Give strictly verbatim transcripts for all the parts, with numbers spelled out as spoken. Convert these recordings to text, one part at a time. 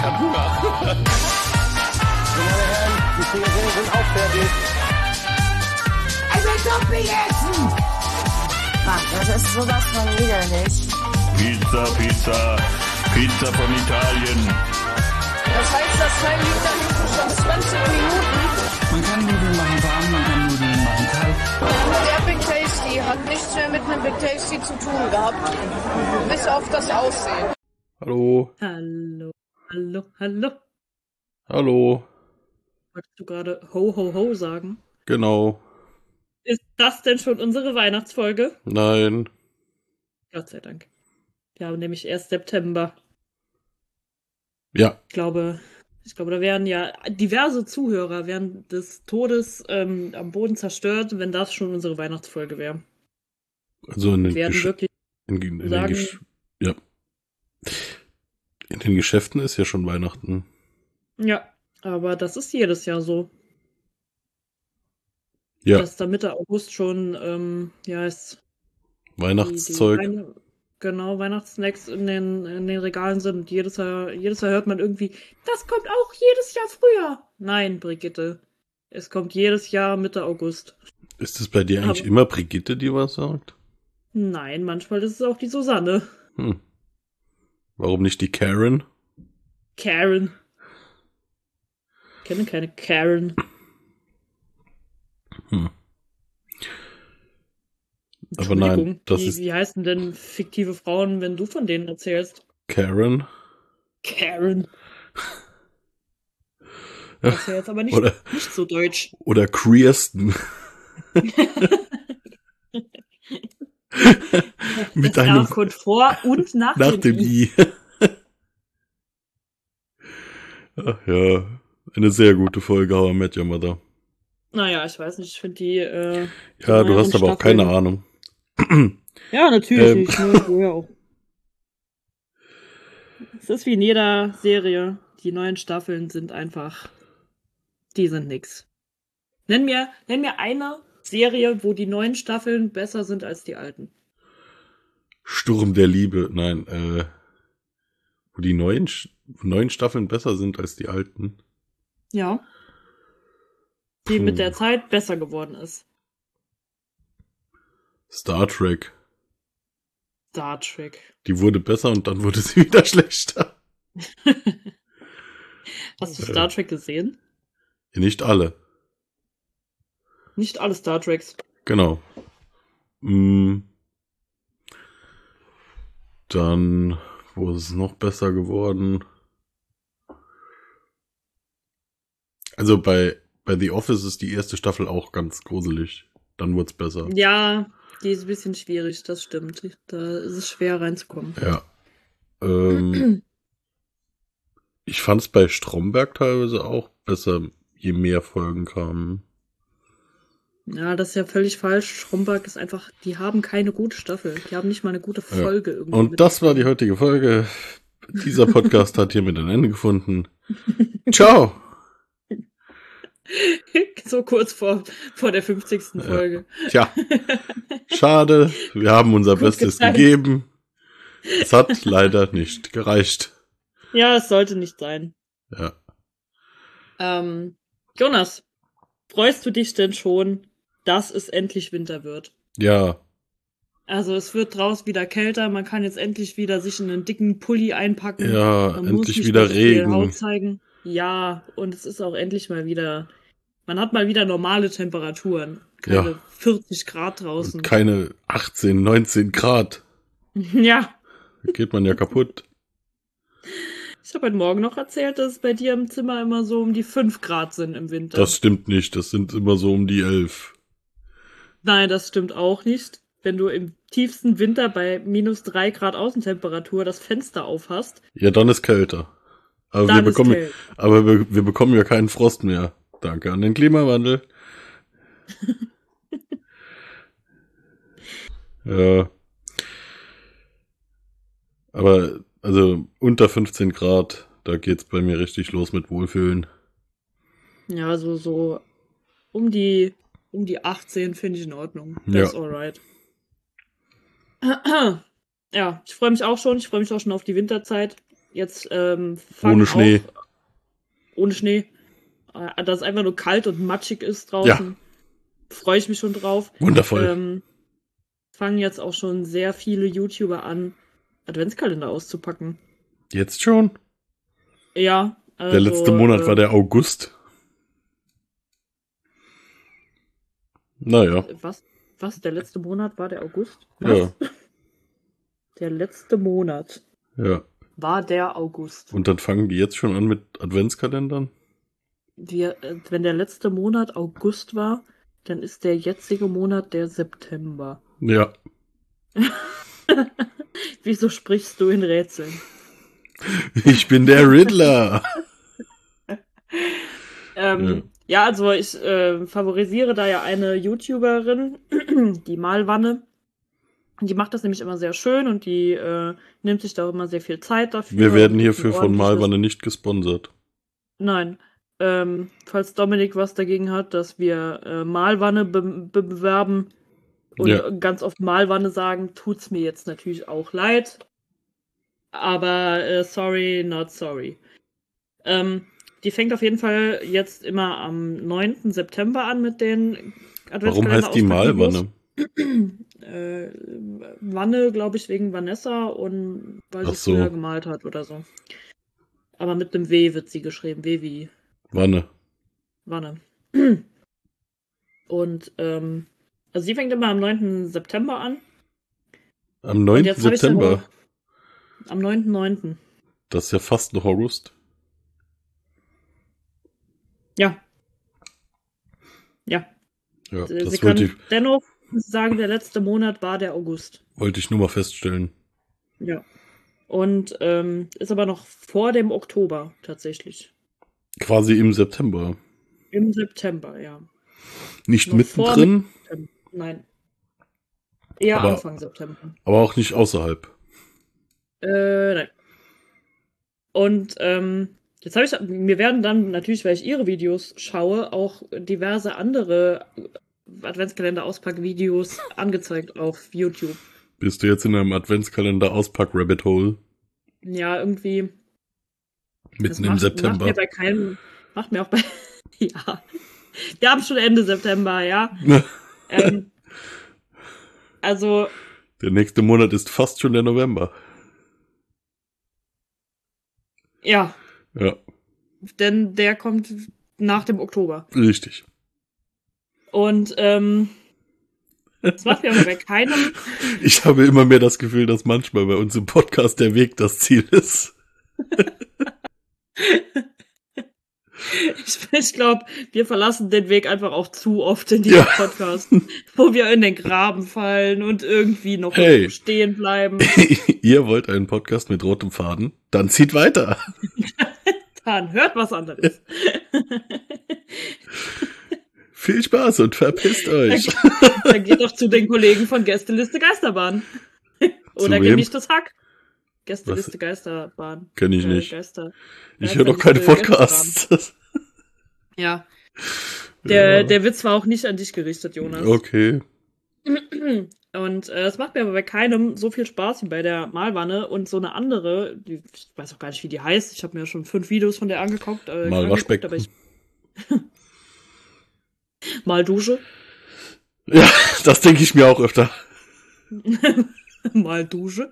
hab Hunger. Meine Herren, die Zigaretten sind auch fertig. Also Dumping essen! Ach, das ist sowas von widerlich. Pizza, Pizza, Pizza von Italien. Das heißt, das Teil liegt da hinten schon zwanzig Minuten. Man kann Nudeln machen warm, man kann Nudeln machen kalt. Der Big Tasty hat nichts mehr mit einem Big Tasty zu tun gehabt. Bis auf das Aussehen. Hallo. Hallo, hallo, hallo. Hallo. Wolltest du gerade ho, ho, ho sagen? Genau. Ist das denn schon unsere Weihnachtsfolge? Nein. Gott sei Dank. Wir haben nämlich erst September. Ja. Ich glaube, ich glaube, da wären ja diverse Zuhörer während des Todes ähm, am Boden zerstört, wenn das schon unsere Weihnachtsfolge wäre. Also in den, Wir werden Gesch wirklich in, in, den sagen, Gesch ja. In den Geschäften ist ja schon Weihnachten. ja, aber das ist jedes Jahr so. Ja. Dass da Mitte August schon, ähm, ja, ist Weihnachtszeug. Die, die Weine, genau, Weihnachtssnacks in den, in den Regalen sind. Und jedes Jahr, jedes Jahr hört man irgendwie, das kommt auch jedes Jahr früher. Nein, Brigitte. Es kommt jedes Jahr Mitte August. Ist es bei dir eigentlich Aber, immer Brigitte, die was sagt? Nein, manchmal ist es auch die Susanne. Hm. Warum nicht die Karen? Karen. Ich kenne keine Karen. Hm. Aber nein, das wie, ist... Wie heißen denn fiktive Frauen, wenn du von denen erzählst? Karen? Karen. Das wäre jetzt aber nicht, oder, nicht so deutsch. Oder Kriesten. Mit das einem... R kommt vor und nach, nach dem, dem I. I. Ach ja, eine sehr gute Folge, How I Met Your Mother. Naja, ich weiß nicht, ich finde die... Äh, ja, die du hast aber auch Staffeln, keine Ahnung. Ja, natürlich ähm. nicht. Ne? Woher auch. Es ist wie in jeder Serie. Die neuen Staffeln sind einfach... Die sind nix. Nenn mir, nenn mir eine Serie, wo die neuen Staffeln besser sind als die alten. Sturm der Liebe. Nein, äh... Wo die neuen, neuen Staffeln besser sind als die alten. Ja. Die Puh. mit der Zeit besser geworden ist. Star Trek. Star Trek. Die wurde besser und dann wurde sie wieder schlechter. Hast du Star Trek gesehen? Ja, nicht alle. Nicht alle Star Treks. Genau. Mm. Dann, wo ist es noch besser geworden? Also bei, bei The Office ist die erste Staffel auch ganz gruselig. Dann wurde es besser. Ja, die ist ein bisschen schwierig, das stimmt. Da ist es schwer reinzukommen. Ja. Ähm, ich fand es bei Stromberg teilweise auch besser, je mehr Folgen kamen. Ja, das ist ja völlig falsch. Stromberg ist einfach, die haben keine gute Staffel. Die haben nicht mal eine gute Folge ja. irgendwie. Und das war die heutige Folge. Dieser Podcast hat hiermit ein Ende gefunden. Ciao! So kurz vor, vor der fünfzigsten Folge. Ja. Tja, schade. Wir haben unser Gut Bestes geteilt. gegeben. Es hat leider nicht gereicht. Ja, es sollte nicht sein. Ja. Ähm, Jonas, freust du dich denn schon, dass es endlich Winter wird? Ja. Also es wird draußen wieder kälter, man kann jetzt endlich wieder sich in einen dicken Pulli einpacken. Ja, man endlich muss wieder nicht mehr so viel Regen. Haut zeigen. Ja, und es ist auch endlich mal wieder, man hat mal wieder normale Temperaturen. Keine Ja. vierzig Grad draußen. Und keine achtzehn, neunzehn Grad. Ja. Da geht man ja kaputt. Ich habe heute Morgen noch erzählt, dass es bei dir im Zimmer immer so um die fünf Grad sind im Winter. Das stimmt nicht. Das sind immer so um die elf. Nein, das stimmt auch nicht. Wenn du im tiefsten Winter bei minus drei Grad Außentemperatur das Fenster aufhast. Ja, dann ist kälter. Aber, Dann wir ist bekommen, kälter. aber wir, wir bekommen ja keinen Frost mehr. Danke an den Klimawandel. Ja. Aber, also, unter fünfzehn Grad, da geht's bei mir richtig los mit Wohlfühlen. Ja, so, so um die, um die achtzehn finde ich in Ordnung. That's Ja. alright. Ja, ich freue mich auch schon. Ich freue mich auch schon auf die Winterzeit. jetzt ähm, fangen Ohne Schnee. Auch, ohne Schnee. Äh, dass es einfach nur kalt und matschig ist draußen. Ja. Freue ich mich schon drauf. Wundervoll. Ähm, fangen jetzt auch schon sehr viele YouTuber an, Adventskalender auszupacken. Jetzt schon? Ja. Also, der letzte Monat äh, war der August. Naja. Was? Was? Der letzte Monat war der August? Was? Ja. Der letzte Monat Ja. war der August. Und dann fangen die jetzt schon an mit Adventskalendern? Wir, äh, wenn der letzte Monat August war, dann ist der jetzige Monat der September. Ja. Wieso sprichst du in Rätseln? Ich bin der Riddler. ähm, ja. ja, also ich äh, favorisiere da ja eine YouTuberin, die Malwanne. Die macht das nämlich immer sehr schön und die äh, nimmt sich da auch immer sehr viel Zeit dafür. Wir werden hierfür von Malwanne nicht gesponsert. Nein. Ähm, falls Dominik was dagegen hat, dass wir äh, Malwanne be- be- bewerben und Ja. ganz oft Malwanne sagen, tut's mir jetzt natürlich auch leid. Aber äh, sorry, not sorry. Ähm, die fängt auf jeden Fall jetzt immer am neunten September an mit den Adventskalender. Warum heißt die Malwanne? äh, Wanne, glaube ich, wegen Vanessa und weil Ach sie so. früher gemalt hat oder so. Aber mit dem W wird sie geschrieben. W wie Wanne. Wanne. Und, ähm, also sie fängt immer am neunten September an. Am Und neunten jetzt hab ich dann September. noch- Am neunten neunten Das ist ja fast noch August. Ja. Ja. Ja, Sie das Sie wollte können ich, dennoch sagen, der letzte Monat war der August. wollte ich nur mal feststellen. Ja. Und ähm, ist aber noch vor dem Oktober tatsächlich. Quasi im September. Im September, ja. Nicht Noch vor mittendrin, September. Nein. Eher Aber- Anfang September. aber auch nicht außerhalb. Äh, nein. Und ähm, jetzt habe ich, mir werden dann natürlich, weil ich ihre Videos schaue, auch diverse andere Adventskalender-Auspack-Videos angezeigt auf YouTube. Bist du jetzt in einem Adventskalender-Auspack-Rabbit-Hole? Ja, irgendwie. das Mitten im macht, September. Macht mir bei keinem, macht mir auch bei, ja. Wir haben schon Ende September, ja. ähm, also, Der nächste Monat ist fast schon der November. ja, Ja, denn der kommt nach dem Oktober. richtig. Und, ähm, das macht mir aber bei keinem, Ich habe immer mehr das Gefühl, dass manchmal bei uns im Podcast der Weg das Ziel ist. ich, ich glaube, wir verlassen den Weg einfach auch zu oft in Ja. diesem Podcast, wo wir in den Graben fallen und irgendwie noch Hey. irgendwo stehen bleiben. Ihr wollt einen Podcast mit rotem Faden? Dann zieht weiter. Dann hört was anderes. Viel Spaß und verpisst euch. Dann geht doch zu den Kollegen von Gästeliste Geisterbahn. Oder wem? gemischtes Hack. Gästeliste Geisterbahn. Kenn ich Äh, nicht. Geister. Ich höre doch keine Geisterliste Podcasts. Ja. Der, Ja. der Witz war auch nicht an dich gerichtet, Jonas. Okay. Und äh, es macht mir aber bei keinem so viel Spaß wie bei der Malwanne und so eine andere, die, ich weiß auch gar nicht, wie die heißt. Ich habe mir schon fünf Videos von der angeguckt. Äh, Mal angeguckt, Waschbecken. aber ich Mal Dusche. Ja, das denke ich mir auch öfter. Mal Dusche.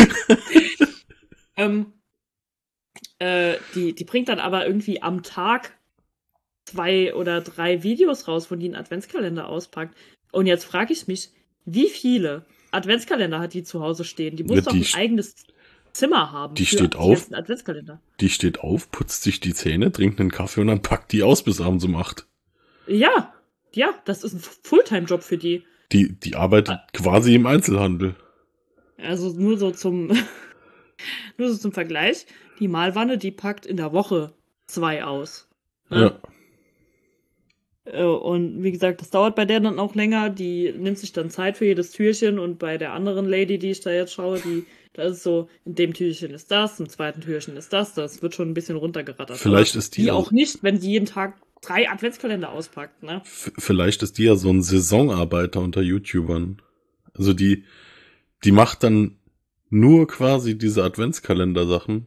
ähm, äh, die, die bringt dann aber irgendwie am Tag zwei oder drei Videos raus, wo die einen Adventskalender auspackt. Und jetzt frage ich mich, wie viele Adventskalender hat die zu Hause stehen? Die muss Ja, doch die ein st- eigenes Zimmer haben. die für steht die auf. ganzen Adventskalender. Die steht auf, putzt sich die Zähne, trinkt einen Kaffee und dann packt die aus bis abends um acht. Ja, ja, das ist ein Fulltime-Job für die. Die, die arbeitet quasi im Einzelhandel. Also nur so zum nur so zum Vergleich. Die Malwanne, die packt in der Woche zwei aus. Ja. Äh, Und wie gesagt, das dauert bei der dann auch länger. Die nimmt sich dann Zeit für jedes Türchen. Und bei der anderen Lady, die ich da jetzt schaue, die, da ist es so, in dem Türchen ist das, im zweiten Türchen ist das. Das wird schon ein bisschen runtergerattert. Vielleicht Aber ist die die ja- auch nicht, wenn sie jeden Tag drei Adventskalender auspackt, ne? V- Vielleicht ist die ja so ein Saisonarbeiter unter YouTubern. Also die, die macht dann nur quasi diese Adventskalender-Sachen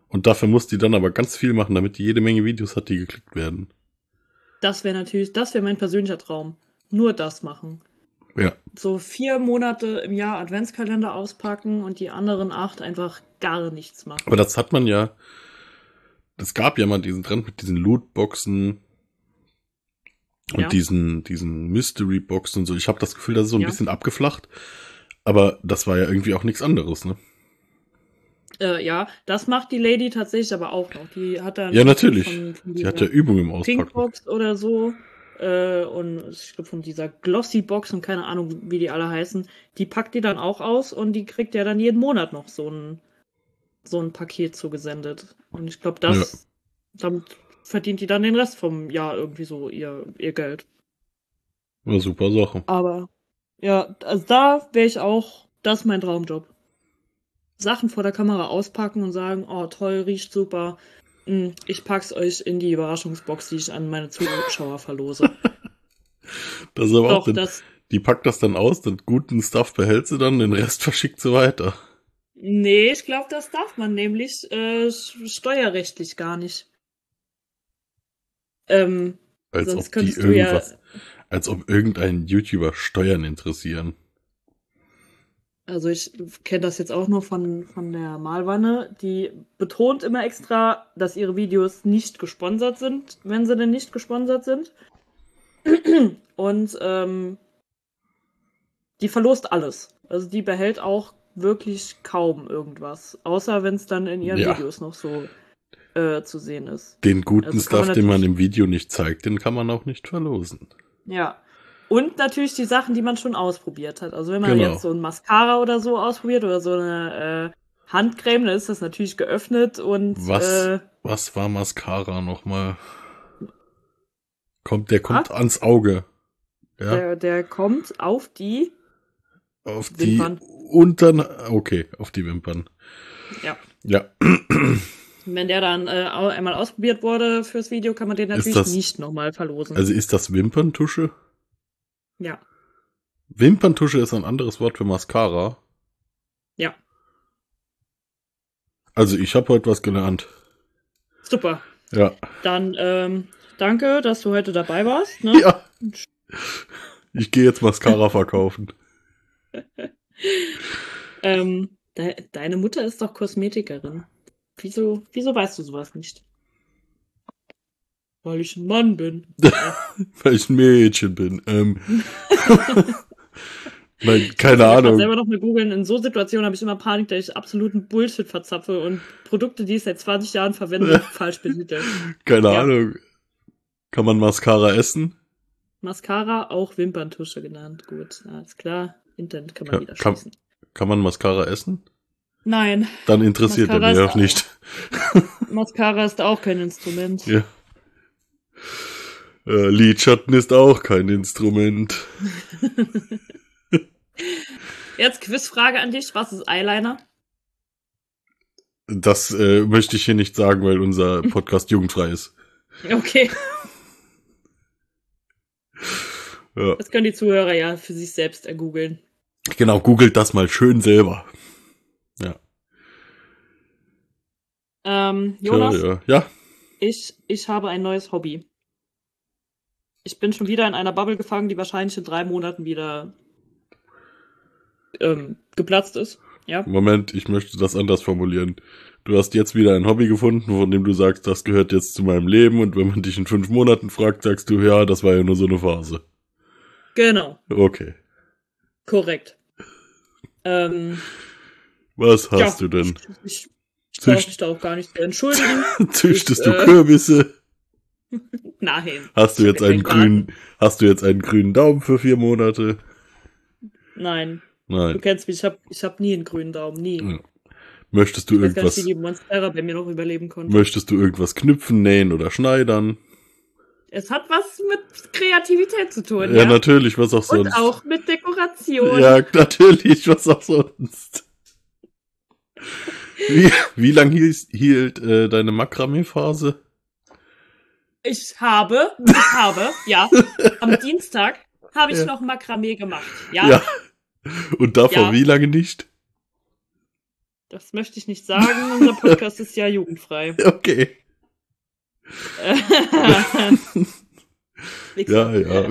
Und dafür muss die dann aber ganz viel machen, damit die jede Menge Videos hat, die geklickt werden. Das wäre natürlich, das wäre mein persönlicher Traum. Nur das machen. Ja. So vier Monate im Jahr Adventskalender auspacken und die anderen acht einfach gar nichts machen. Aber das hat man ja, es gab ja mal diesen Trend mit diesen Lootboxen und Ja. diesen, diesen Mystery-Boxen und so. Ich habe das Gefühl, das ist so ein Ja. bisschen abgeflacht. Aber das war ja irgendwie auch nichts anderes, ne? Äh, ja, das macht die Lady tatsächlich aber auch noch. Die hat dann Ja, natürlich. von, von Die hat dieser ja Übung im Auspacken. Pinkbox oder so äh, und ich glaube von dieser Glossy-Box und keine Ahnung, wie die alle heißen, die packt die dann auch aus und die kriegt ja dann jeden Monat noch so ein, so ein Paket zugesendet. Und ich glaube, das, damit verdient die dann den Rest vom Jahr irgendwie so ihr, ihr Geld. Ja, super Sache. Aber ja, also da wäre ich auch, das ist mein Traumjob. Sachen vor der Kamera auspacken und sagen, oh toll, riecht super. Hm, Ich pack's euch in die Überraschungsbox, die ich an meine Zuschauer verlose. Das ist aber auch, Doch, den, das, die packt das dann aus, den guten Stuff behält sie dann, den Rest verschickt sie weiter. nee, ich glaube, das darf man nämlich äh, steuerrechtlich gar nicht. Ähm, Als sonst ob die könntest du ja, irgendwas, als ob irgendein YouTuber Steuern interessieren. also ich kenne das jetzt auch nur von, von der Malwanne, die betont immer extra, dass ihre Videos nicht gesponsert sind, wenn sie denn nicht gesponsert sind. Und ähm, die verlost alles. Also die behält auch wirklich kaum irgendwas. Außer wenn es dann in ihren Ja. Videos noch so äh, zu sehen ist. Den guten Also kann Stuff, man den man natürlich- im Video nicht zeigt, den kann man auch nicht verlosen. Ja. Und natürlich die Sachen, die man schon ausprobiert hat. Also wenn man Genau. jetzt so ein Mascara oder so ausprobiert oder so eine äh, Handcreme, dann ist das natürlich geöffnet und Was, äh, was war Mascara nochmal? Kommt, der kommt Was? ans Auge. Ja, der, der kommt auf die. auf die Wimpern. unteren, okay, auf die Wimpern. Ja. Ja, Wenn der dann äh, au- einmal ausprobiert wurde fürs Video, kann man den Ist natürlich das- nicht nochmal verlosen. also ist das Wimperntusche? ja. Wimperntusche ist ein anderes Wort für Mascara. Ja. Also ich habe heute was gelernt. Super. Ja. Dann ähm, danke, dass du heute dabei warst. Ne? Ja. Ich gehe jetzt Mascara verkaufen. Ähm, de deine Mutter ist doch Kosmetikerin. Wieso, wieso weißt du sowas nicht? Weil ich ein Mann bin. Weil ich ein Mädchen bin. Ähm. Nein, keine Ich kann Ahnung. selber noch mal googeln. In so Situationen habe ich immer Panik, dass ich absoluten Bullshit verzapfe und Produkte, die ich seit zwanzig Jahren verwende, falsch besiedle. Keine Ja. Ahnung. Kann man Mascara essen? Mascara, auch Wimperntusche genannt. Gut, alles klar. Internet kann man Ja, wieder kann- schließen. Kann man Mascara essen? Nein, Dann interessiert er Mascara mich ist auch nicht. Mascara ist auch kein Instrument. Ja. Äh, Lidschatten ist auch kein Instrument. Jetzt Quizfrage an dich. Was ist Eyeliner? Das äh, möchte ich hier nicht sagen, weil unser Podcast jugendfrei ist. Okay, Ja. das können die Zuhörer ja für sich selbst ergoogeln. Genau, googelt das mal schön selber. Ähm, Tja, Jonas, ja. ja, ich, ich habe ein neues Hobby. Ich bin schon wieder in einer Bubble gefangen, die wahrscheinlich in drei Monaten wieder ähm, geplatzt ist. Ja. Moment, ich möchte das anders formulieren. Du hast jetzt wieder ein Hobby gefunden, von dem du sagst, das gehört jetzt zu meinem Leben, und wenn man dich in fünf Monaten fragt, sagst du, ja, das war ja nur so eine Phase. Genau, Okay. korrekt. Ähm, Was hast ja, du denn? Ich, ich brauche Zücht- mich da auch gar nicht zu entschuldigen. Züchtest ich, du äh, Kürbisse? Nein. Hast du ich jetzt hab einen keinen grünen, hast du jetzt einen grünen Daumen für vier Monate? Nein. Du Nein. kennst mich, ich habe ich hab nie einen grünen Daumen, nie. Ja. Möchtest du Ich weiß gar nicht, irgendwas, wie die Monstera bei mir noch überleben konnten. möchtest du irgendwas knüpfen, nähen oder schneidern? Es hat was mit Kreativität zu tun, Ja, ja. natürlich, was auch Und sonst. auch mit Dekoration. Ja, natürlich, was auch sonst. Wie, wie lang hielt, hielt äh, deine Makramee-Phase? Ich habe, ich habe, ja, am Dienstag habe ich Ja. noch Makramee gemacht. Ja, Ja. Und davor Ja. wie lange nicht? Das möchte ich nicht sagen. Unser Podcast ist ja jugendfrei. Okay. Ja, ja.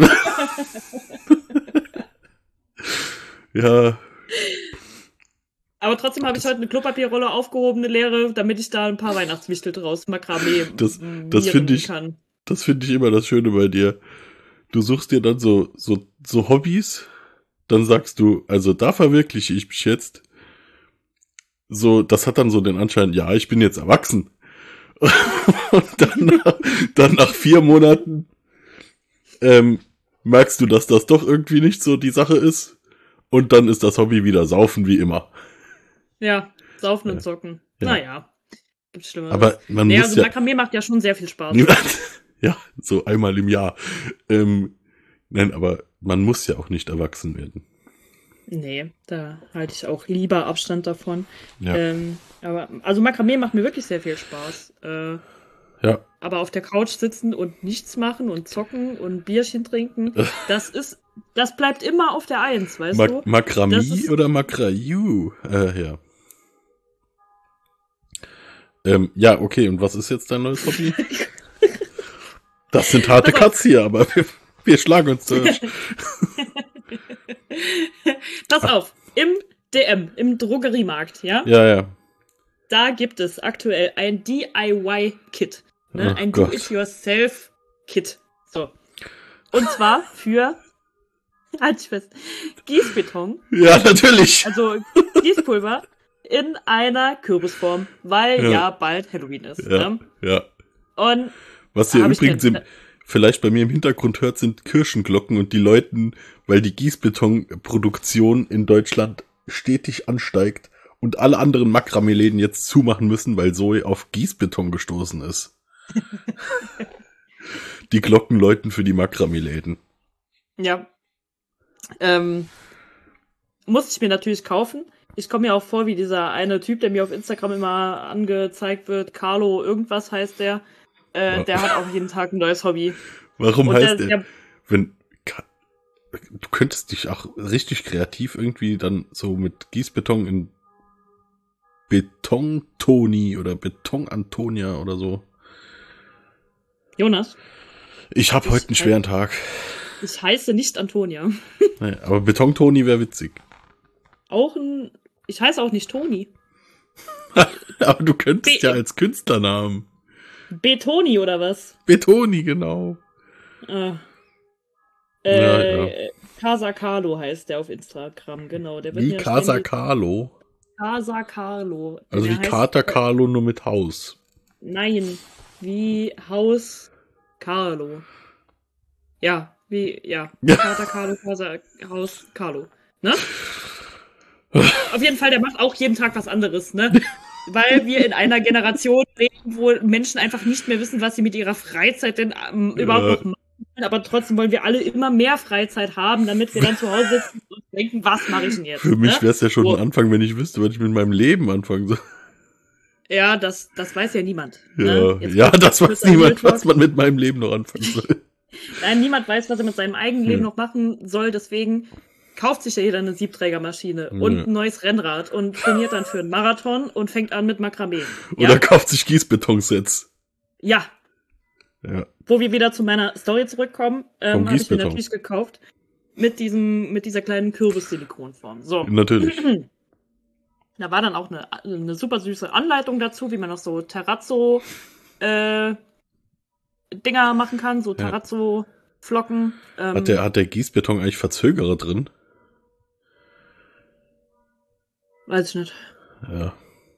Ja. Aber trotzdem habe ich heute eine Klopapierrolle aufgehoben, eine leere, damit ich da ein paar Weihnachtswichtel draus Makramee Das, das finde ich, kann. das finde ich immer das Schöne bei dir. Du suchst dir dann so, so, so Hobbys, dann sagst du, also da verwirkliche ich mich jetzt. So, das hat dann so den Anschein, ja, ich bin jetzt erwachsen. Und dann, dann nach vier Monaten ähm, merkst du, dass das doch irgendwie nicht so die Sache ist. Und dann ist das Hobby wieder Saufen wie immer. Ja, saufen und zocken. Ja. Naja, gibt's Schlimmeres. Aber man naja, muss also ja... Makramee macht ja schon sehr viel Spaß. Ja, so einmal im Jahr. Ähm, nein, aber man muss ja auch nicht erwachsen werden. Nee, da halte ich auch lieber Abstand davon. Ja. Ähm, aber, also Makramee macht mir wirklich sehr viel Spaß. Äh, Ja. aber auf der Couch sitzen und nichts machen und zocken und Bierchen trinken, das ist, das bleibt immer auf der Eins, weißt Ma- du? Makramee Das ist- oder Makraju? Äh, ja. Ähm, ja, okay, und was ist jetzt dein neues Hobby? Das sind harte Cuts hier, aber wir, wir schlagen uns durch. Pass auf, im D M, im Drogeriemarkt, ja, Ja, ja. da gibt es aktuell ein D I Y-Kit. Ne? Oh ein Gott. Do-it-yourself-Kit. So. Und zwar für, halt ich fest, Gießbeton, Ja, natürlich. also Gießpulver in einer Kürbisform, weil Ja. ja, bald Halloween ist. Ja, Ne? ja. Und Was ihr Hab ich übrigens denn- im, vielleicht bei mir im Hintergrund hört, sind Kirchenglocken und die läuten, weil die Gießbetonproduktion in Deutschland stetig ansteigt und alle anderen Makramee-Läden jetzt zumachen müssen, weil Zoe auf Gießbeton gestoßen ist. Die Glocken läuten für die Makramee-Läden. ja, ähm, musste ich mir natürlich kaufen. Ich komme mir auch vor wie dieser eine Typ, der mir auf Instagram immer angezeigt wird. Carlo, irgendwas heißt der. Äh, Ja. Der hat auch jeden Tag ein neues Hobby. Warum Und heißt der- der, der- wenn, ka- du könntest dich auch richtig kreativ irgendwie dann so mit Gießbeton in Beton-Toni oder Beton-Antonia oder so. Jonas, Ich habe Ich- heute einen schweren Tag. ich heiße nicht Antonia. Nee, aber Beton-Toni wäre witzig. Auch ein, ich heiße auch nicht Toni. Aber du könntest Be- ja als Künstlernamen. Betoni oder was? Betoni, genau. Ah. Ja, Äh, Casa Carlo heißt der auf Instagram, genau. Der wird Wie mir Casa ständig- Carlo. Casa Carlo. Also Der wie heißt- Kater Carlo, nur mit Haus. Nein, wie Haus Carlo. Ja, wie, ja. Ja. Kater Carlo, Casa, Haus Carlo. Ne? Auf jeden Fall, der macht auch jeden Tag was anderes, ne? Weil wir in einer Generation leben, wo Menschen einfach nicht mehr wissen, was sie mit ihrer Freizeit denn ähm, überhaupt Ja. noch machen. Aber trotzdem wollen wir alle immer mehr Freizeit haben, damit wir dann zu Hause sitzen und denken, was mache ich denn jetzt? Für mich ne? wäre es ja schon So. ein Anfang, wenn ich wüsste, was ich mit meinem Leben anfangen soll. Ja, das, das weiß ja niemand. Ja, Ne? Jetzt ja kommt das kurz weiß ein niemand, Real was man mit meinem Leben noch anfangen soll. Nein, niemand weiß, was er mit seinem eigenen Leben Ja. noch machen soll, deswegen kauft sich ja jeder eine Siebträgermaschine Ja. und ein neues Rennrad und trainiert dann für einen Marathon und fängt an mit Makramee. Oder Ja, kauft sich Gießbetonsets. ja. Ja. Wo wir wieder zu meiner Story zurückkommen, Vom ähm, habe ich mir Gießbeton. natürlich gekauft mit diesem, mit dieser kleinen Kürbis-Silikonform. So. Natürlich. Da war dann auch eine, eine super süße Anleitung dazu, wie man noch so Terrazzo äh, Dinger machen kann, so Ja. Terrazzo-Flocken. Ähm, Hat der, hat der Gießbeton eigentlich Verzögerer drin? Weiß ich nicht. Ja.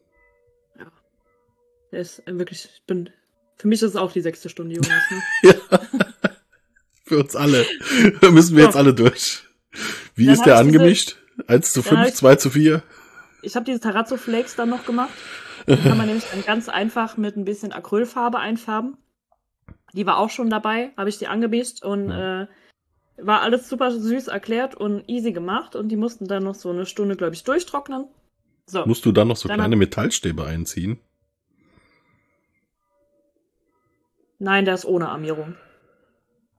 Der ist wirklich, ich bin, für mich ist es auch die sechste Stunde, Jonas. Ne? Ja. Für uns alle. Da müssen wir Ja. jetzt alle durch. Wie Dann ist hab der ich diese- angemischt? eins zu Dann hab fünf, ich- zwei zu vier? Ich habe diese Terrazzo Flakes dann noch gemacht. Die kann man nämlich dann ganz einfach mit ein bisschen Acrylfarbe einfärben. Die war auch schon dabei, habe ich die angemischt und äh, war alles super süß erklärt und easy gemacht und die mussten dann noch so eine Stunde, glaube ich, durchtrocknen. So. Musst du dann noch so Dann kleine hat- Metallstäbe einziehen? Nein, der ist ohne Armierung.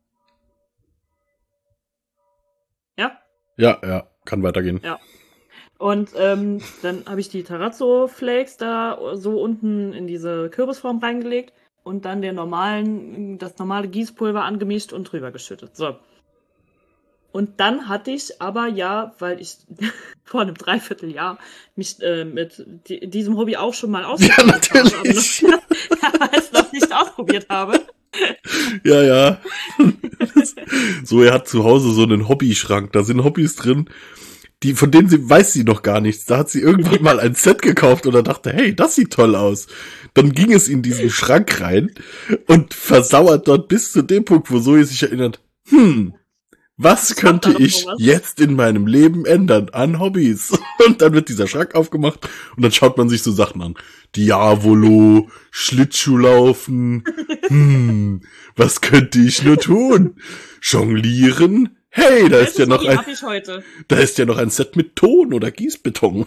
Ja? Ja, ja, kann weitergehen. Ja. Und ähm, dann habe ich die Terrazzo-Flakes da so unten in diese Kürbisform reingelegt und dann den normalen, das normale Gießpulver angemischt und drüber geschüttet. So. Und dann hatte ich aber ja, weil ich vor einem Dreivierteljahr mich äh, mit die, diesem Hobby auch schon mal ausprobiert Ja, natürlich. habe, aber, aber es noch nicht ausprobiert habe. Ja, ja. So, er hat zu Hause so einen Hobbyschrank. Da sind Hobbys drin, die, von denen sie, weiß sie noch gar nichts. Da hat sie irgendwann mal ein Set gekauft oder dachte, hey, das sieht toll aus. Dann ging es in diesen Schrank rein und versauert dort bis zu dem Punkt, wo Zoe sich erinnert, hm, was könnte ich jetzt in meinem Leben ändern an Hobbys? Und dann wird dieser Schrank aufgemacht und dann schaut man sich so Sachen an. Diavolo, Schlittschuhlaufen. Hm, was könnte ich nur tun? Jonglieren? Hey, da ist ja noch ein, da ist ja noch ein Set mit Ton oder Gießbeton.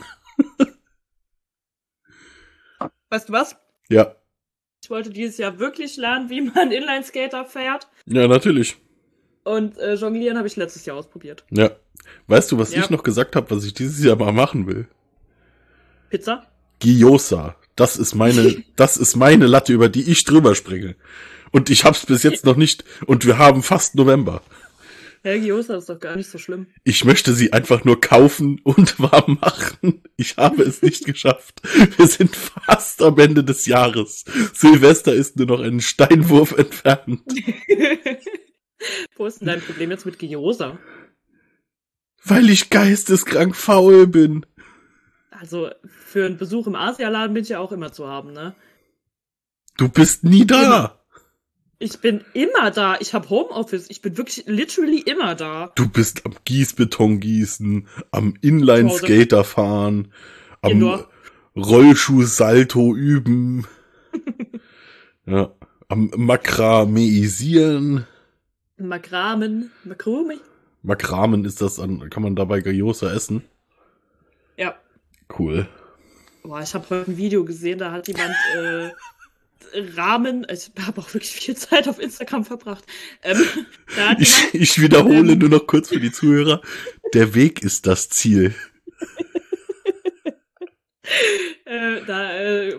Weißt du was? Ja. Ich wollte dieses Jahr wirklich lernen, wie man Inlineskater fährt. Ja, natürlich. Und äh, Jonglieren habe ich letztes Jahr ausprobiert. Ja. Weißt du, was Ja. ich noch gesagt habe, was ich dieses Jahr mal machen will? Pizza? Gyoza. Das ist meine, das ist meine Latte, über die ich drüber springe. Und ich hab's bis jetzt noch nicht. Und wir haben fast November. Herr Gyoza ist doch gar nicht so schlimm. Ich möchte sie einfach nur kaufen und warm machen. Ich habe es nicht geschafft. Wir sind fast am Ende des Jahres. Silvester ist nur noch einen Steinwurf entfernt. Wo ist denn dein Problem jetzt mit Gyoza? Weil ich geisteskrank faul bin. Also, für einen Besuch im Asialaden bin ich ja auch immer zu haben, ne? Du bist nie da. Immer. Ich bin immer da. Ich habe Homeoffice. Ich bin wirklich literally immer da. Du bist am Gießbeton gießen, am Inline-Skater fahren, am Indoor. Rollschuh-Salto üben, ja, am Makrameisieren. Makramen. Makrumi? Makramen ist das, an, kann man dabei Gyoza essen? Ja. Cool. Boah, ich habe heute ein Video gesehen, da hat jemand äh, Rahmen, ich habe auch wirklich viel Zeit auf Instagram verbracht. Ähm, da hat Ich, jemand, ich wiederhole ähm, nur noch kurz für die Zuhörer. Der Weg ist das Ziel. äh, da, äh,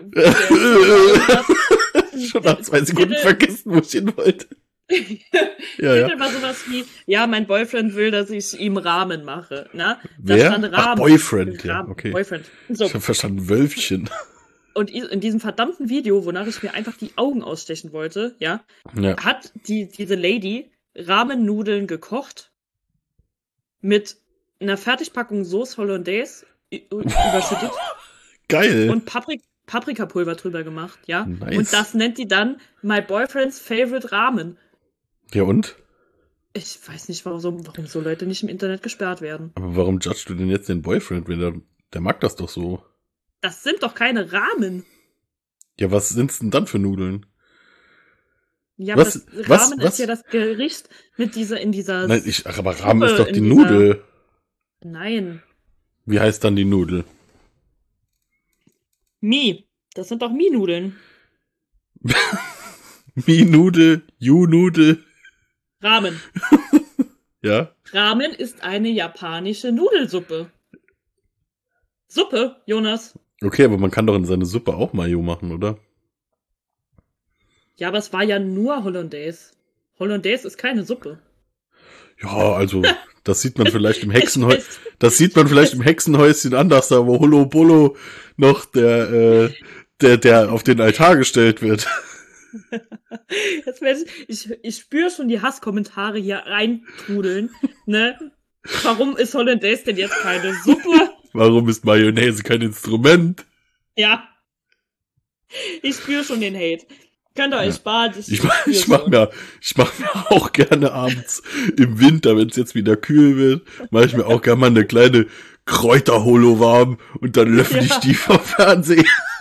Schon nach zwei Sekunden vergessen, wo ich hin wollte. Ja, ja. war sowas wie, ja, mein Boyfriend will, dass ich ihm Rahmen mache, ne? Da Wer? stand Ach, Rahmen. Boyfriend, ja, Rahmen. okay. Boyfriend. So. Ich habe verstanden, Wölfchen. Und in diesem verdammten Video, wonach ich mir einfach die Augen ausstechen wollte, ja, Ja. hat die, diese Lady Ramennudeln gekocht mit einer Fertigpackung Sauce Hollandaise ü- überschüttet Geil. und Paprik Paprikapulver drüber gemacht, ja. Nice. Und das nennt die dann My Boyfriend's Favorite Ramen. Ja, und? Ich weiß nicht, warum so, warum so Leute nicht im Internet gesperrt werden. Aber warum judgst du denn jetzt den Boyfriend, wenn der, der mag das doch so? Das sind doch keine Ramen. Ja, was sind's denn dann für Nudeln? Ja, Was- aber das was- Ramen was? ist ja das Gericht mit dieser, in dieser... Nein, ich, ach, aber Rahmen Suppe ist doch die in dieser- Nudel. Nein. Wie heißt dann die Nudel? Mi. Das sind doch Mi-Nudeln. Mi-Nudel, Ju-Nudel, Ramen. ja? Ramen ist eine japanische Nudelsuppe. Suppe, Jonas. Okay, aber man kann doch in seine Suppe auch Mayo machen, oder? Ja, aber es war ja nur Hollandaise. Hollandaise ist keine Suppe. Ja, also, das sieht man vielleicht im Hexenhäuschen, das sieht man vielleicht im Hexenhäuschen anders, da wo Holo Bolo noch der, äh, der, der auf den Altar gestellt wird. Jetzt werd ich, ich, ich spüre schon die Hasskommentare hier reintrudeln, ne? Warum ist Hollandaise denn jetzt keine Suppe? Warum ist Mayonnaise kein Instrument? Ja. Ich spüre schon den Hate. Könnt ihr euch sparen? Ich mach, spür ich mach schon. mir, ich mach mir auch gerne abends im Winter, wenn es jetzt wieder kühl wird, mache ich mir auch gerne mal eine kleine Kräuterholo warm und dann löffel ich Ja. die vom Fernseher.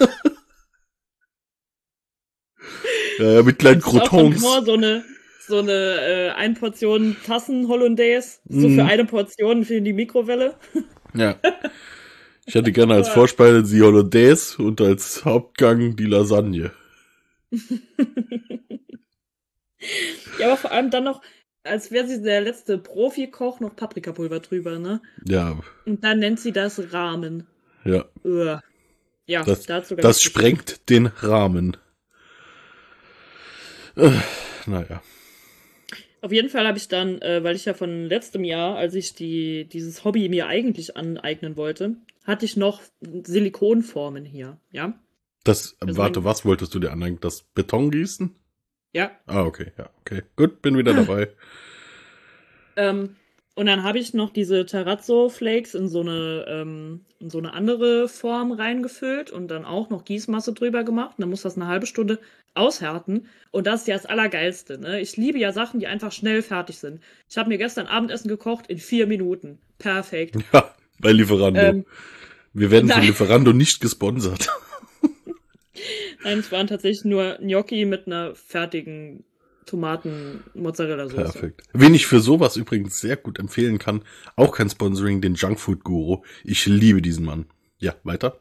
Ja, mit kleinen Das ist auch Croutons. nur so eine, so eine äh, ein Portion Tassen Hollandaise, so Mhm. für eine Portion für die Mikrowelle. Ja. Ich hätte gerne als Vorspeise die Hollandaise und als Hauptgang die Lasagne. Ja, aber vor allem dann noch, als wäre sie der letzte Profi-Koch, noch Paprikapulver drüber, ne? Ja, Und dann nennt sie das Ramen. ja. Uah. Ja, Das, dazu ganz das wichtig. sprengt den Rahmen. Äh, naja. Auf jeden Fall habe ich dann, äh, weil ich ja von letztem Jahr, als ich die, dieses Hobby mir eigentlich aneignen wollte, hatte ich noch Silikonformen hier, ja? Das, Das warte, mein- was wolltest du dir anhängen? Das Betongießen? Ja. Ah, okay, ja, okay. Gut, bin wieder dabei. Ähm, und dann habe ich noch diese Terrazzo-Flakes in so eine, ähm, in so eine andere Form reingefüllt und dann auch noch Gießmasse drüber gemacht. Und dann muss das eine halbe Stunde aushärten. Und das ist ja das Allergeilste, ne? Ich liebe ja Sachen, die einfach schnell fertig sind. Ich habe mir gestern Abendessen gekocht in vier Minuten. Perfekt. Ja, bei Lieferando. Ähm, Wir werden von nein. Lieferando nicht gesponsert. Nein, es waren tatsächlich nur Gnocchi mit einer fertigen Tomaten-Mozzarella-Soße. Perfekt. Wen ich für sowas übrigens sehr gut empfehlen kann, auch kein Sponsoring, den Junkfood-Guru. Ich liebe diesen Mann. Ja, weiter.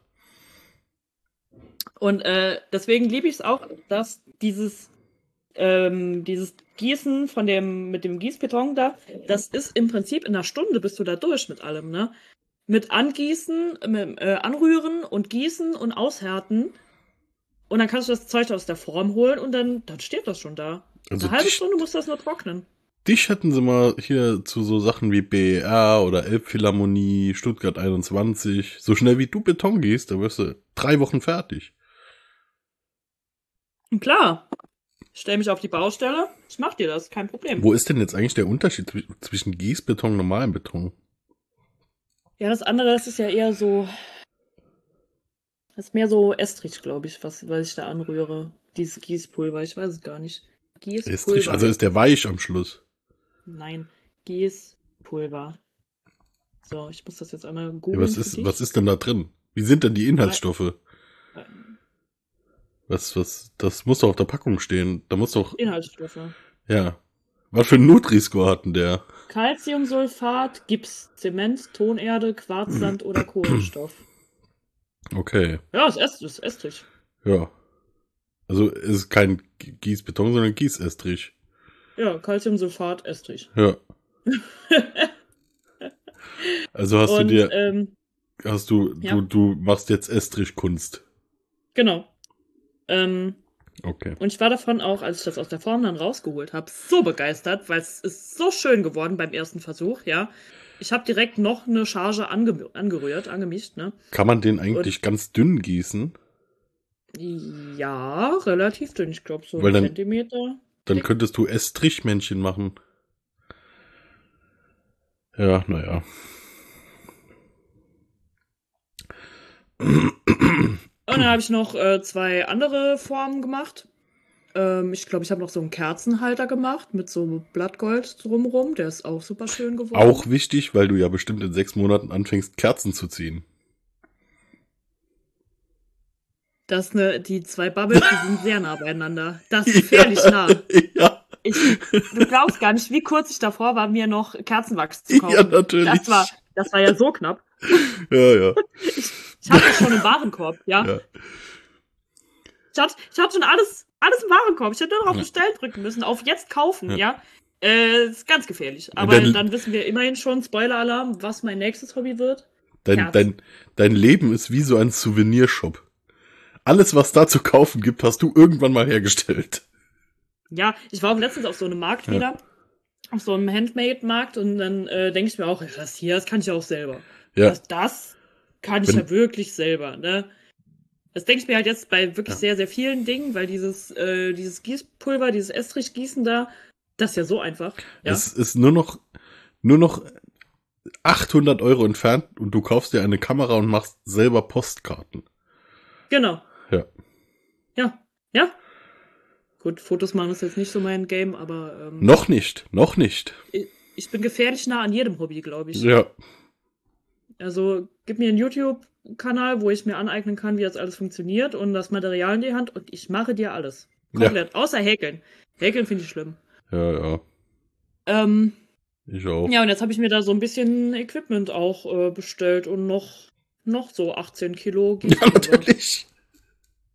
Und äh, deswegen liebe ich es auch, dass dieses, ähm, dieses Gießen von dem, mit dem Gießbeton da, das ist im Prinzip in einer Stunde bist du da durch mit allem, ne? Mit Angießen, mit, äh, Anrühren und Gießen und Aushärten. Und dann kannst du das Zeug aus der Form holen und dann, dann steht das schon da. Also Eine halbe dich- Stunde muss das nur trocknen. Dich hätten sie mal hier zu so Sachen wie B E R oder Elbphilharmonie, Stuttgart einundzwanzig. So schnell wie du Beton gehst, da wirst du drei Wochen fertig. Und klar, ich stell mich auf die Baustelle, ich mach dir das, kein Problem. Wo ist denn jetzt eigentlich der Unterschied zwi- zwischen Gießbeton und normalem Beton? Ja, das andere, das ist ja eher so. Das ist mehr so Estrich, glaube ich, was, was ich da anrühre. Dieses Gießpulver, ich weiß es gar nicht. Gießpulver. Estrich, also ist der weich am Schluss. Nein, Gießpulver. So, ich muss das jetzt einmal Ja, googeln. was für ist, dich. was ist denn da drin? Wie sind denn die Inhaltsstoffe? Was, was, das muss doch auf der Packung stehen. Da muss doch, Inhaltsstoffe. ja. Was für ein Nutri-Score hat denn der? Calciumsulfat, Gips, Zement, Tonerde, Quarzsand oder Kohlenstoff. Okay, Ja, ist Estrich. Ist Estrich. ja. Also es ist kein G- Gießbeton, sondern Gießestrich. Ja, Calciumsulfat, Estrich. Ja. Also hast Und, du dir, ähm, hast du, ja. du, du machst jetzt Estrichkunst. genau. Ähm, Okay. Und ich war davon auch, als ich das aus der Form dann rausgeholt habe, so begeistert, weil es ist so schön geworden beim ersten Versuch, ja. Ich habe direkt noch eine Charge ange angerührt, angemischt, ne? Kann man den eigentlich ganz dünn gießen? Ja, relativ dünn, ich glaube so Weil einen dann- Zentimeter. Dann Dick. könntest du Estrichmännchen machen. Ja, naja. Und dann habe ich noch äh, zwei andere Formen gemacht. Ähm, ich glaube, ich habe noch so einen Kerzenhalter gemacht mit so Blattgold drumrum. Der ist auch super schön geworden. Auch wichtig, weil du ja bestimmt in sechs Monaten anfängst, Kerzen zu ziehen. Das, ne, die zwei Bubbles, die sind sehr nah beieinander. Das ist gefährlich nah. Ja, Ich, du glaubst gar nicht, wie kurz ich davor war, mir noch Kerzenwachs zu kaufen. ja, natürlich. Das war, das war ja so knapp. Ja, ja. Ich hatte das schon im Warenkorb, ja. Ja. Ich hatte, ich hatte schon alles, alles im Warenkorb. Ich hätte nur noch auf Ja. Bestellen drücken müssen, auf jetzt kaufen, Ja. ja. Äh, ist ganz gefährlich. Aber dann- dann, wissen wir immerhin schon, Spoiler-Alarm, was mein nächstes Hobby wird. Dein, Kerzen. dein, dein Leben ist wie so ein Souvenirshop. Alles, was da zu kaufen gibt, hast du irgendwann mal hergestellt. Ja, ich war auch letztens auf so einem Markt Ja. wieder, auf so einem Handmade-Markt und dann äh, denke ich mir auch, ja, das hier, das kann ich auch selber. Ja. Das, das kann ich Wenn- ja wirklich selber, ne? Das denke ich mir halt jetzt bei wirklich Ja. sehr, sehr vielen Dingen, weil dieses, äh, dieses Gießpulver, dieses Estrichgießen da, das ist ja so einfach. Ja, Es ist nur noch, nur noch achthundert Euro entfernt und du kaufst dir eine Kamera und machst selber Postkarten. genau. Ja. Ja, ja. Gut, Fotos machen ist jetzt nicht so mein Game, aber ähm, Noch nicht, noch nicht. ich, ich bin gefährlich nah an jedem Hobby, glaube ich. Ja. Also gib mir einen YouTube-Kanal, wo ich mir aneignen kann, wie das alles funktioniert und das Material in die Hand und ich mache dir alles. Komplett. Außer Häkeln. Häkeln finde ich schlimm. Ja, ja. Ähm, Ich auch. ja, und jetzt habe ich mir da so ein bisschen Equipment auch äh, bestellt und noch, noch so achtzehn Kilo Ja, Gießpulver. natürlich.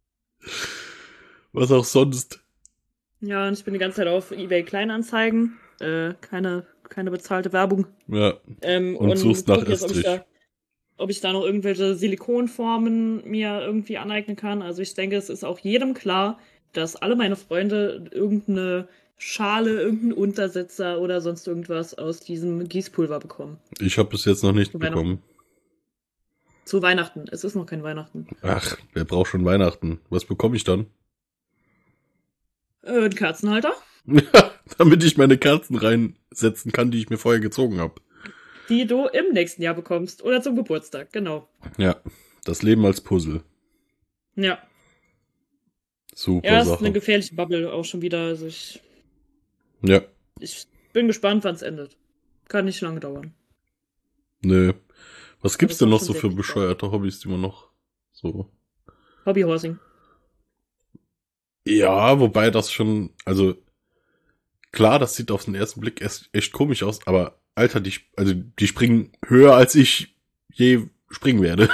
Was auch sonst. Ja, und ich bin die ganze Zeit auf eBay Kleinanzeigen Äh, keine, keine bezahlte Werbung. Ja. Ähm, Und suchst nach guck jetzt, ob ich, Estrich. da, ob ich da noch irgendwelche Silikonformen mir irgendwie aneignen kann. Also ich denke, es ist auch jedem klar, dass alle meine Freunde irgendeine Schale, irgendeinen Untersetzer oder sonst irgendwas aus diesem Gießpulver bekommen. Ich habe bis jetzt noch nicht Zu bekommen. Zu Weihnachten. Es ist noch kein Weihnachten. Ach, wer braucht schon Weihnachten? Was bekomme ich dann? Äh, einen Kerzenhalter, Damit ich meine Kerzen reinsetzen kann, die ich mir vorher gezogen habe. die du im nächsten Jahr bekommst. Oder zum Geburtstag, genau. Ja, das Leben als Puzzle. Ja. Super Ja, ist Sache. eine gefährliche Bubble auch schon wieder. Also ich, Ja, ich bin gespannt, wann es endet. Kann nicht lange dauern. nö. Was gibt's das denn ist noch schon so sehr für bescheuerte Hobbys, die man noch so... Hobbyhorsing. Ja, wobei das schon, also klar, das sieht auf den ersten Blick echt, echt komisch aus, aber Alter, die, also die springen höher, als ich je springen werde.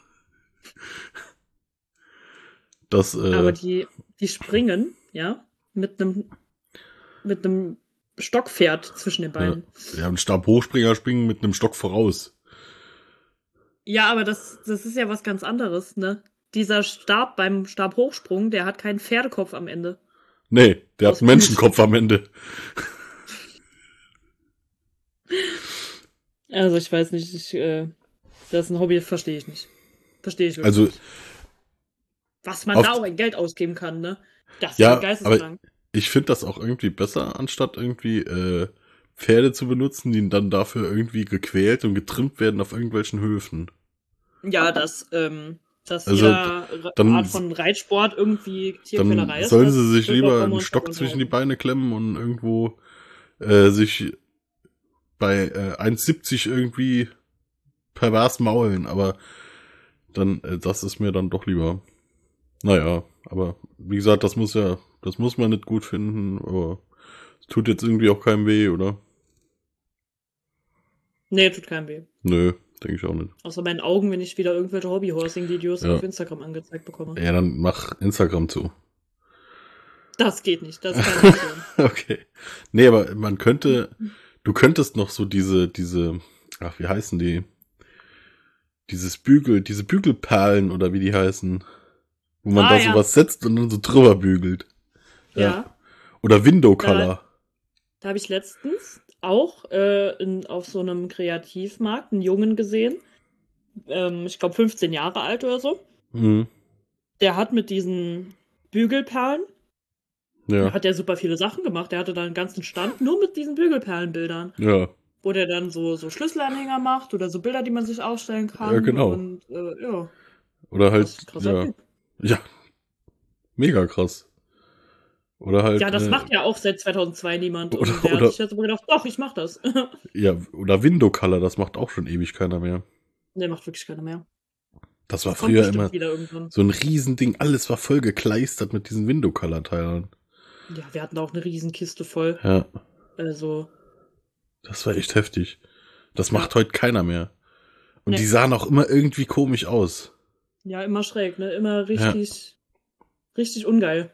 das, äh, Aber die, die springen, ja, mit einem mit einem Stockpferd zwischen den Beinen. ja, ein Stabhochspringer springen mit einem Stock voraus. Ja, aber das, das ist ja was ganz anderes, ne? Dieser Stab beim Stabhochsprung, der hat keinen Pferdekopf am Ende. Nee, der hat Das einen Menschenkopf am Ende. Also ich weiß nicht, ich, äh, das ist ein Hobby, verstehe ich nicht. Verstehe ich wirklich Also, nicht. Was man auf- da auch in Geld ausgeben kann, ne? Das ist Ja, ja geisteskrank. ich finde das auch irgendwie besser, anstatt irgendwie äh, Pferde zu benutzen, die dann dafür irgendwie gequält und getrimmt werden auf irgendwelchen Höfen. Ja, dass, ähm, dass Also, jeder dann- Art von Reitsport irgendwie Dann Tierquälerei ist. sollen das sie sich wird lieber auch einen immer Stock uns zwischen die unterhalten. Beine klemmen und irgendwo äh, sich bei äh, eins siebzig irgendwie pervers maulen, aber dann, äh, das ist mir dann doch lieber. Naja, aber wie gesagt, das muss ja, das muss man nicht gut finden, aber es tut jetzt irgendwie auch keinem weh, oder? Nee, tut keinem weh. Nö, denke ich auch nicht. Außer meinen Augen, wenn ich wieder irgendwelche Hobbyhorsing-Videos Ja. auf Instagram angezeigt bekomme. Ja, dann mach Instagram zu. Das geht nicht, das kann nicht sein. Okay. Nee, aber man könnte, du könntest noch so diese, diese, ach, wie heißen die? Dieses Bügel, diese Bügelperlen oder wie die heißen. Wo man Ah, da ja. sowas setzt und dann so drüber bügelt. Ja. Oder Window Color. Da habe ich letztens auch äh, in, auf so einem Kreativmarkt einen Jungen gesehen. Ähm, ich glaube fünfzehn Jahre alt oder so. Mhm. Der hat mit diesen Bügelperlen, Ja. hat der super viele Sachen gemacht. Der hatte da einen ganzen Stand nur mit diesen Bügelperlenbildern. Ja. Wo der dann so, so Schlüsselanhänger macht oder so Bilder, die man sich aufstellen kann. Ja, genau. Und äh, ja, Oder halt, das ist ein krasser ja. Typ. Ja. Mega krass. Oder halt. Ja, das äh, macht ja auch seit zweitausendzwei niemand. Oder- und der oder- hat sich jetzt aber gedacht, doch, ich mach das. Ja, oder Window Color, das macht auch schon ewig keiner mehr. Der macht wirklich keiner mehr. Das war Kommt früher bestimmt immer wieder irgendwann. so ein Riesending, alles war voll gekleistert mit diesen Window Color Teilen. Ja, wir hatten auch eine Riesenkiste voll. Ja, Also, das war echt heftig. Das Ja. macht heute keiner mehr. Und Nee. die sahen auch immer irgendwie komisch aus. ja, immer schräg, ne? Immer richtig, richtig ungeil.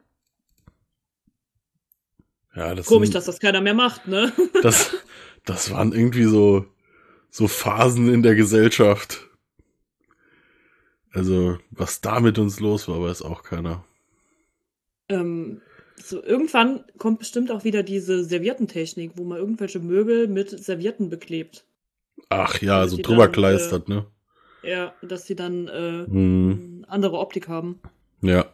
Ja, das Komisch, sind, dass das keiner mehr macht, ne? das, das waren irgendwie so, so Phasen in der Gesellschaft. Also, was da mit uns los war, weiß auch keiner. ähm, so, irgendwann kommt bestimmt auch wieder diese Serviettentechnik, wo man irgendwelche Möbel mit Servietten beklebt. Ach ja, Damit so die drüber dann, kleistert, ne? Ja, dass die dann äh, Hm, eine andere Optik haben. ja.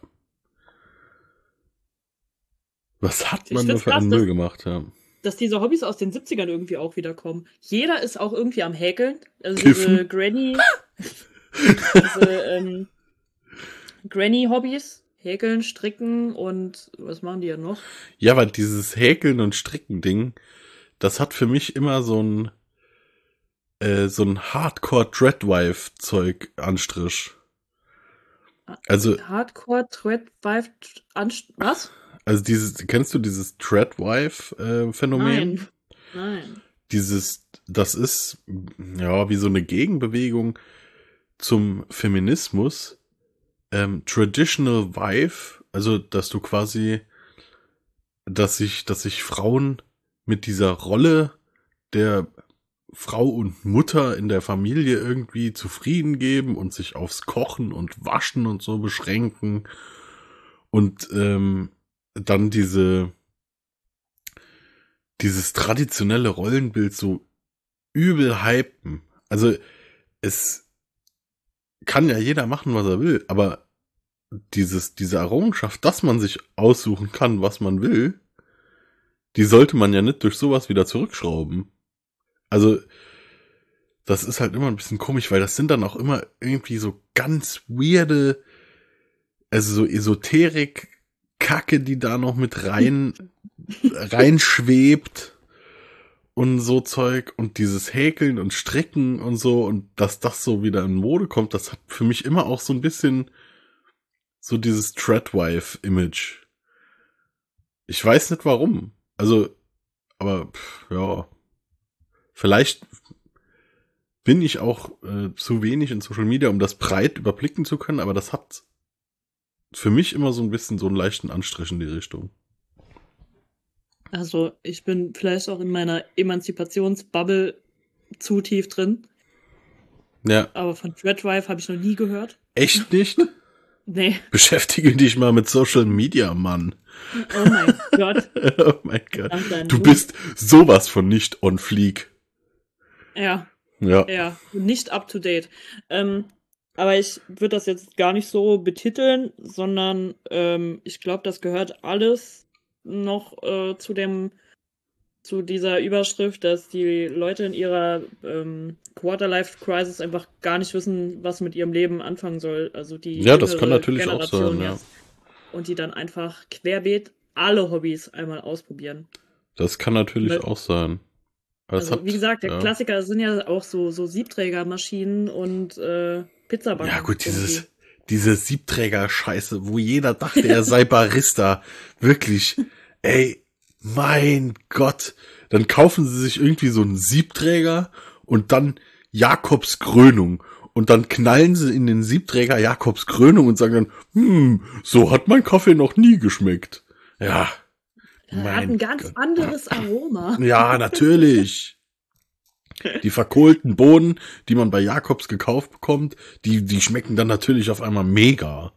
Was hat Ich man nur find's für krass, einen dass- Müll gemacht, ja. Dass diese Hobbys aus den siebzigern irgendwie auch wieder kommen. Jeder ist auch irgendwie am Häkeln. Also Kiffen. diese Granny, diese ähm, Granny-Hobbys. Häkeln, stricken und was machen die ja noch? Ja, weil dieses Häkeln und Stricken-Ding, das hat für mich immer so ein äh, so ein Hardcore-Dreadwife-Zeug-Anstrich. Also, Hardcore, Threadwife, Anst was? also dieses, kennst du dieses Dreadwife-Phänomen? Nein. Nein. Dieses, das ist ja wie so eine Gegenbewegung zum Feminismus. Ähm, Traditional Wife, also dass du quasi, dass sich, dass sich Frauen mit dieser Rolle der Frau und Mutter in der Familie irgendwie zufrieden geben und sich aufs Kochen und Waschen und so beschränken und ähm, dann diese dieses traditionelle Rollenbild so übel hypen. Also es kann ja jeder machen, was er will, aber dieses diese Errungenschaft, dass man sich aussuchen kann, was man will, die sollte man ja nicht durch sowas wieder zurückschrauben. Also, das ist halt immer ein bisschen komisch, weil das sind dann auch immer irgendwie so ganz weirde, also so Esoterik-Kacke, die da noch mit rein, reinschwebt und so Zeug und dieses Häkeln und Stricken und so und dass das so wieder in Mode kommt, das hat für mich immer auch so ein bisschen so dieses Treadwife-Image. Ich weiß nicht warum. Also, aber, pff, ja. Vielleicht bin ich auch äh, zu wenig in Social Media, um das breit überblicken zu können, aber das hat für mich immer so ein bisschen so einen leichten Anstrich in die Richtung. Also, ich bin vielleicht auch in meiner Emanzipationsbubble zu tief drin. Ja. Aber von Treadwife habe ich noch nie gehört. Echt nicht? Nee. Beschäftige dich mal mit Social Media, Mann. Oh mein Gott. Oh mein Gott. Du Mut. bist sowas von nicht on fleek. Ja. Ja. Ja, nicht up to date. Ähm, aber ich würde das jetzt gar nicht so betiteln, sondern ähm, ich glaube, das gehört alles noch äh, zu dem, zu dieser Überschrift, dass die Leute in ihrer ähm, Quarter-Life-Crisis einfach gar nicht wissen, was mit ihrem Leben anfangen soll. Also die Ja, das jüngere kann natürlich auch Generation sein, ja. jetzt. Und die dann einfach querbeet alle Hobbys einmal ausprobieren. Das kann natürlich Weil- auch sein. Aber das Also, hat- wie gesagt, der ja. Klassiker sind ja auch so, so Siebträgermaschinen und äh, Pizzabacken. Ja gut, dieses, irgendwie. diese Siebträger-Scheiße, wo jeder dachte, er sei Barista. Wirklich, ey, mein Gott. Dann kaufen sie sich irgendwie so einen Siebträger und dann Jakobs Krönung. Und dann knallen sie in den Siebträger Jakobs Krönung und sagen dann, hm, so hat mein Kaffee noch nie geschmeckt. Ja. Er hat mein ein ganz Gott. anderes Aroma. Ja, natürlich. Die verkohlten Bohnen, die man bei Jakobs gekauft bekommt, die, die schmecken dann natürlich auf einmal mega.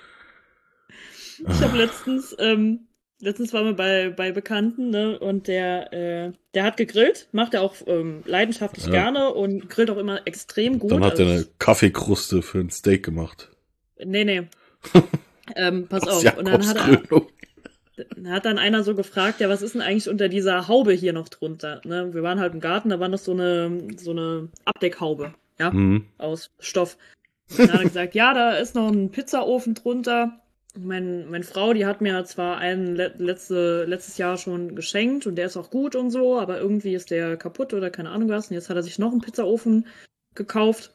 Ich habe letztens, ähm, letztens waren wir bei, bei Bekannten, ne, und der, äh, der hat gegrillt, macht er auch ähm, leidenschaftlich Ja. gerne und grillt auch immer extrem gut. Dann hat er Also, eine Kaffeekruste für ein Steak gemacht. nee, nee. ähm, pass Aus auf. Und dann Jakobs hat er, Krönung. Da hat dann einer so gefragt, ja, was ist denn eigentlich unter dieser Haube hier noch drunter? Ne? Wir waren halt im Garten, da war noch so eine, so eine Abdeckhaube, ja, Mhm. aus Stoff. Dann hat er gesagt, ja, da ist noch ein Pizzaofen drunter. Mein, meine Frau, die hat mir zwar einen le letzte, letztes Jahr schon geschenkt und der ist auch gut und so, aber irgendwie ist der kaputt oder keine Ahnung was. Und jetzt hat er sich noch einen Pizzaofen gekauft.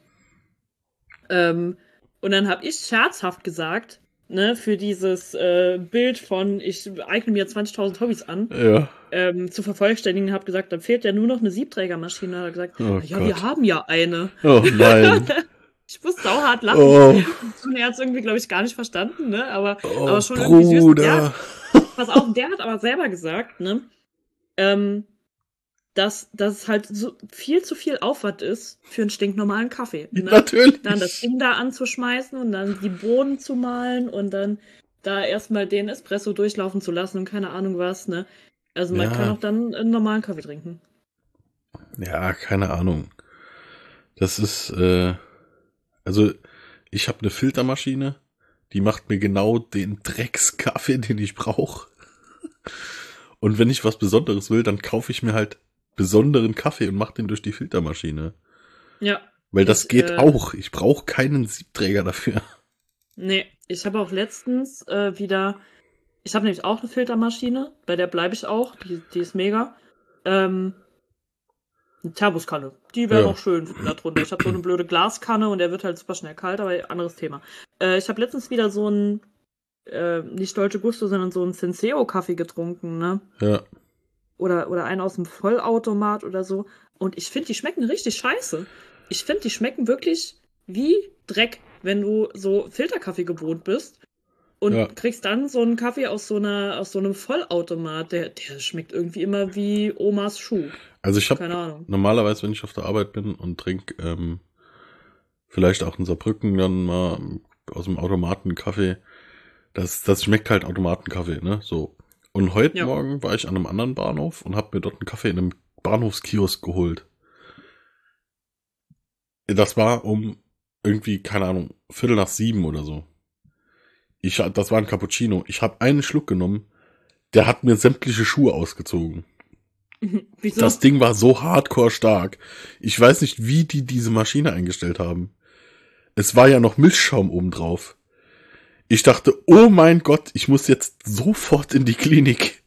Ähm, und dann habe ich scherzhaft gesagt, ne, für dieses äh, Bild von, ich eigne mir zwanzigtausend Hobbys an, Ja. ähm, zu vervollständigen, habe gesagt, dann fehlt ja nur noch eine Siebträgermaschine. Da hat er gesagt, Oh ja, Gott. wir haben ja eine. Oh nein. Ich muss sauhart lachen. Oh, Und er hat es irgendwie, glaube ich, gar nicht verstanden, ne? Aber, oh aber schon irgendwie süß. Bruder. Ja, pass auf, der hat aber selber gesagt, ne, ähm, dass, dass es halt so viel zu viel Aufwand ist für einen stinknormalen Kaffee. Ne? Natürlich. Dann das Ding da anzuschmeißen und dann die Bohnen zu mahlen und dann da erstmal den Espresso durchlaufen zu lassen und keine Ahnung was, ne? Also man Ja. kann auch dann einen normalen Kaffee trinken. Ja, keine Ahnung. Das ist, äh, also ich habe eine Filtermaschine, die macht mir genau den Dreckskaffee, den ich brauche. Und wenn ich was Besonderes will, dann kaufe ich mir halt besonderen Kaffee und mache den durch die Filtermaschine. Ja. Weil das Ich, geht äh, auch. Ich brauche keinen Siebträger dafür. Nee, ich habe auch letztens äh, wieder, ich habe nämlich auch eine Filtermaschine, bei der bleibe ich auch, die, die ist mega. Ähm, eine Thermoskanne, die wäre Ja. noch schön da drunter. Ich habe so eine blöde Glaskanne und der wird halt super schnell kalt, aber anderes Thema. Äh, ich habe letztens wieder so einen, äh, nicht Dolce Gusto, sondern so einen Senseo-Kaffee getrunken, ne? Ja. Oder, oder einen aus dem Vollautomat oder so. Und ich finde, die schmecken richtig scheiße. Ich finde, die schmecken wirklich wie Dreck, wenn du so Filterkaffee gewohnt bist. und Ja. kriegst dann so einen Kaffee aus so einer, aus so einem Vollautomat. Der, der schmeckt irgendwie immer wie Omas Schuh. Also ich habe Keine Ahnung. normalerweise, wenn ich auf der Arbeit bin und trinke ähm, vielleicht auch in Saarbrücken dann mal aus dem Automaten Kaffee, das, das schmeckt halt Automatenkaffee, ne? So. Und heute Ja. Morgen war ich an einem anderen Bahnhof und habe mir dort einen Kaffee in einem Bahnhofskiosk geholt. Das war um irgendwie, keine Ahnung, Viertel nach sieben oder so. Ich, das war ein Cappuccino. Ich habe einen Schluck genommen, der hat mir sämtliche Schuhe ausgezogen. Wieso? Das Ding war so hardcore stark. Ich weiß nicht, wie die diese Maschine eingestellt haben. Es war ja noch Milchschaum obendrauf. Ich dachte, oh mein Gott, ich muss jetzt sofort in die Klinik.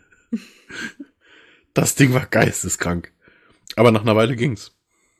Das Ding war geisteskrank. Aber nach einer Weile ging's.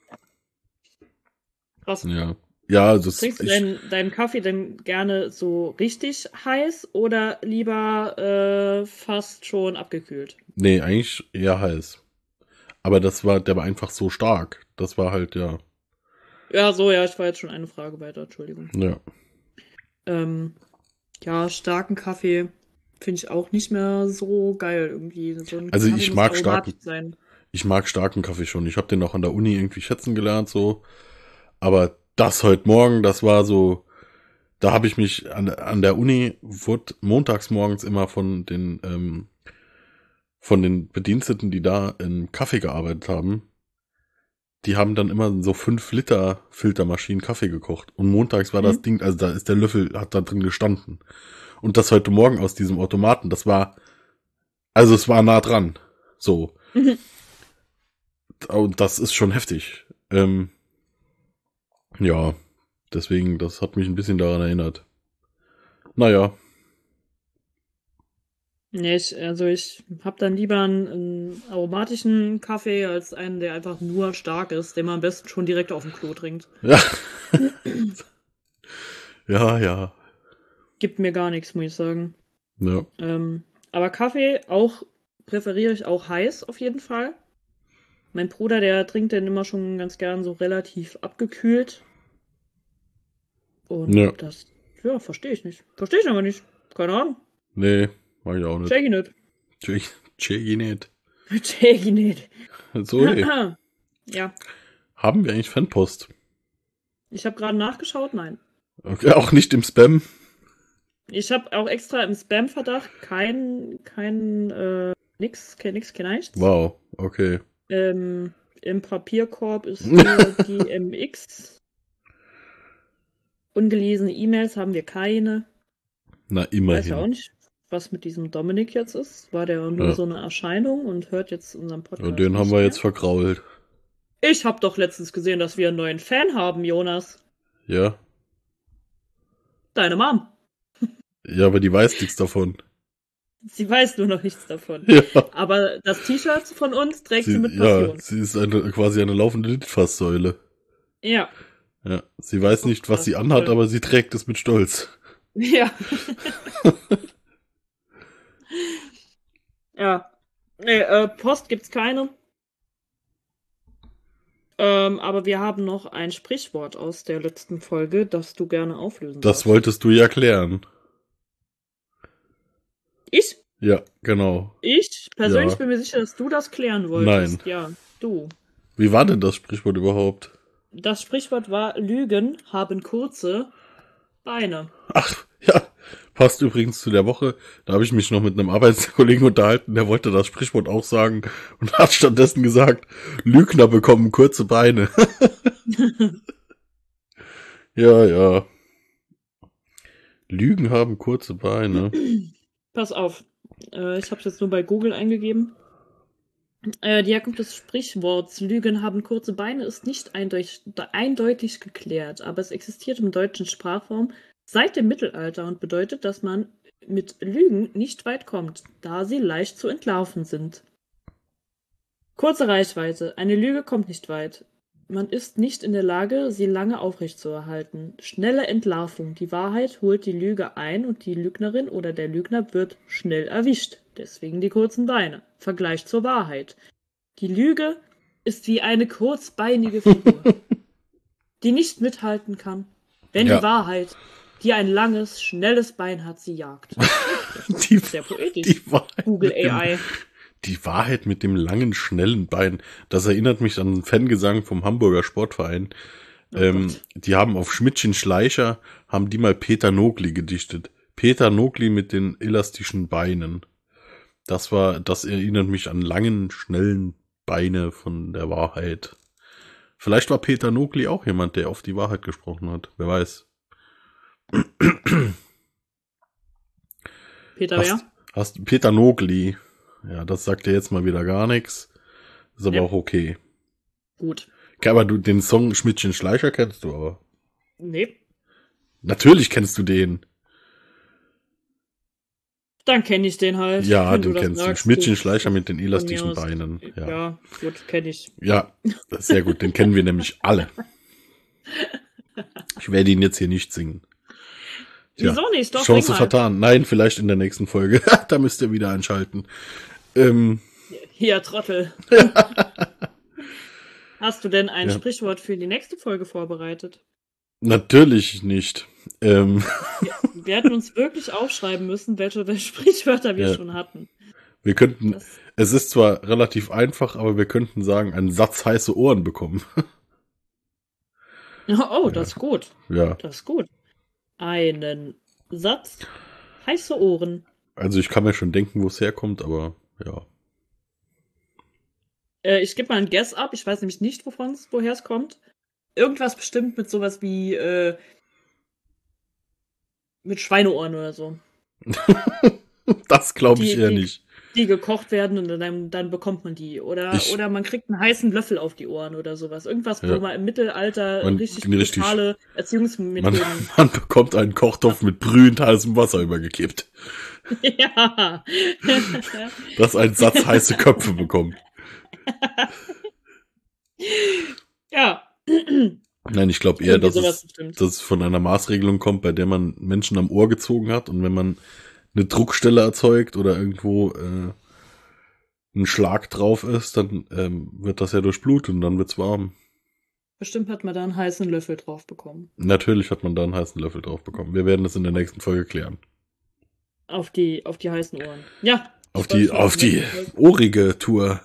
Krass. Ja. Ja, das Trinkst du ich, deinen, deinen Kaffee denn gerne so richtig heiß oder lieber äh, fast schon abgekühlt? Nee, eigentlich eher heiß. Aber das war, der war einfach so stark. Das war halt, ja. Ja, so, ja, ich war jetzt schon eine Frage weiter, Entschuldigung. Ja. Ähm, ja, starken Kaffee finde ich auch nicht mehr so geil irgendwie. So ein Also Kaffee ich muss mag aromatisch starken- sein. Ich mag starken Kaffee schon. Ich habe den auch an der Uni irgendwie schätzen gelernt, so. Aber das heute Morgen, das war so, da habe ich mich an, an der Uni, wurde montags morgens immer von den, ähm, von den Bediensteten, die da im Kaffee gearbeitet haben, die haben dann immer so fünf Liter Filtermaschinen Kaffee gekocht. Und montags war das Mhm. Ding, also da ist der Löffel, hat da drin gestanden. Und das heute Morgen aus diesem Automaten, das war, also es war nah dran. So. Mhm. Und das ist schon heftig. Ähm, ja, deswegen, das hat mich ein bisschen daran erinnert. Naja, Nee, ich, also ich habe dann lieber einen, einen aromatischen Kaffee als einen, der einfach nur stark ist, den man am besten schon direkt auf dem Klo trinkt. ja. ja, ja. Gibt mir gar nichts, muss ich sagen. Ja. Ähm, aber Kaffee auch präferiere ich auch heiß auf jeden Fall. Mein Bruder, der trinkt den immer schon ganz gern so relativ abgekühlt. Und Ja. das, ja, verstehe ich nicht. Verstehe ich aber nicht. Keine Ahnung. Nee, mag ich auch nicht. Check ich nicht. Check, check ich nicht. Check ich nicht. So, ey. Ja, Haben wir eigentlich Fanpost? ich habe gerade nachgeschaut, nein. Okay, auch nicht im Spam? Ich habe auch extra im Spam-Verdacht kein, kein, äh, nix, kein nix, kein nichts. Wow, okay. Ähm, im Papierkorb ist nur die M X. Ungelesene E-Mails haben wir keine. Na, Weiß immerhin. ja auch nicht, was mit diesem Dominik jetzt ist. War der nur Ja. so eine Erscheinung und hört jetzt unseren Podcast? Ja, den haben nicht wir mehr? jetzt vergrault. Ich habe doch letztens gesehen, dass wir einen neuen Fan haben, Jonas. Ja. Deine Mom. Ja, aber die weiß nichts davon. Sie weiß nur noch nichts davon. Ja. Aber das T-Shirt von uns trägt sie, Sie, mit ja, Passion. sie ist eine, quasi eine laufende Litfaßsäule. Ja. Ja. Sie weiß nicht, was das sie ist anhat, toll. aber sie trägt es mit Stolz. Ja. Ja. Nee, äh, Post gibt's keine. Ähm, aber wir haben noch ein Sprichwort aus der letzten Folge, das du gerne auflösen Das darfst. wolltest du ja klären. Ich? Ja, genau. Ich? Persönlich Ja. bin mir sicher, dass du das klären wolltest. Nein. Ja, du. Wie war denn das Sprichwort überhaupt? Das Sprichwort war, Lügen haben kurze Beine. Ach, ja, passt übrigens zu der Woche. Da habe ich mich noch mit einem Arbeitskollegen unterhalten, der wollte das Sprichwort auch sagen und hat stattdessen gesagt, Lügner bekommen kurze Beine. Ja, ja. Lügen haben kurze Beine. Pass auf, äh, ich habe es jetzt nur bei Google eingegeben. Äh, die Herkunft des Sprichworts Lügen haben kurze Beine ist nicht eindeutig, eindeutig geklärt, aber es existiert im deutschen Sprachraum seit dem Mittelalter und bedeutet, dass man mit Lügen nicht weit kommt, da sie leicht zu entlarven sind. Kurze Reichweite. Eine Lüge kommt nicht weit. Man ist nicht in der Lage, sie lange aufrechtzuerhalten. Schnelle Entlarvung. Die Wahrheit holt die Lüge ein und die Lügnerin oder der Lügner wird schnell erwischt. Deswegen die kurzen Beine. Vergleich zur Wahrheit. Die Lüge ist wie eine kurzbeinige Figur, die nicht mithalten kann, wenn Ja. die Wahrheit die ein langes, schnelles Bein hat, sie jagt. Die, Sehr poetisch. die Wahrheit Google mit dem- A I. Die Wahrheit mit dem langen, schnellen Bein, das erinnert mich an einen Fangesang vom Hamburger Sportverein. Oh ähm, Gott. die haben auf Schmidtchen Schleicher, haben die mal Peter Nogli gedichtet. Peter Nogli mit den elastischen Beinen. Das war, das erinnert mich an langen, schnellen Beine von der Wahrheit. Vielleicht war Peter Nogli auch jemand, der auf die Wahrheit gesprochen hat. Wer weiß. Peter Hast, wer? hast Peter Nogli. Ja, das sagt dir jetzt mal wieder gar nichts. Ist aber Ja. auch okay. Gut. Okay, aber du, den Song Schmidtchen Schleicher kennst du aber. Nee. Natürlich kennst du den. Dann kenne ich den halt. Ja, wenn den das kennst du. sagst. Schmidtchen Gut. Schleicher mit den Von elastischen mir aus. Beinen. Ja. Ja, gut, kenne ich. Ja, sehr gut. Den kennen wir nämlich alle. Ich werde ihn jetzt hier nicht singen. Tja, Wieso nicht? Doch, Chance sing mal. vertan. Nein, vielleicht in der nächsten Folge. Da müsst ihr wieder einschalten. Ähm, Hier, Trottel. Hast du denn ein Ja. Sprichwort für die nächste Folge vorbereitet? natürlich nicht. Ähm, Wir hätten uns wirklich aufschreiben müssen, welche der Sprichwörter wir Ja. schon hatten. wir könnten, Das, es ist zwar relativ einfach, aber wir könnten sagen, einen Satz heiße Ohren bekommen. oh, das ist gut. Ja, Das ist gut. Einen Satz, heiße Ohren. also ich kann mir schon denken, wo es herkommt, aber ja. Äh, ich gebe mal einen Guess ab. Ich weiß nämlich nicht, wovon es, woher es kommt. Irgendwas bestimmt mit sowas wie äh, mit Schweineohren oder so. Das glaube ich Die- eher die- nicht. Die gekocht werden und dann, dann bekommt man die. Oder, Ich- oder man kriegt einen heißen Löffel auf die Ohren oder sowas. Irgendwas, Ja. wo man im Mittelalter Man- richtig richtig. brutale Man, Erziehungsmethoden. man bekommt einen Kochtopf mit brühend heißem Wasser übergekippt. ja. Das ein Satz heiße Köpfe bekommt. ja. Nein, ich glaube eher, Irgendwie dass sowas es, bestimmt. dass es von einer Maßregelung kommt, bei der man Menschen am Ohr gezogen hat und wenn man eine Druckstelle erzeugt oder irgendwo äh, ein Schlag drauf ist, dann ähm, wird das ja durchblutet und dann wird's warm. Bestimmt hat man da einen heißen Löffel drauf bekommen. Natürlich hat man da einen heißen Löffel drauf bekommen. Wir werden das in der nächsten Folge klären. Auf die, auf die heißen Ohren. Ja. Auf ich freu die, mich auf auf die nächste Folge. ohrige Tour.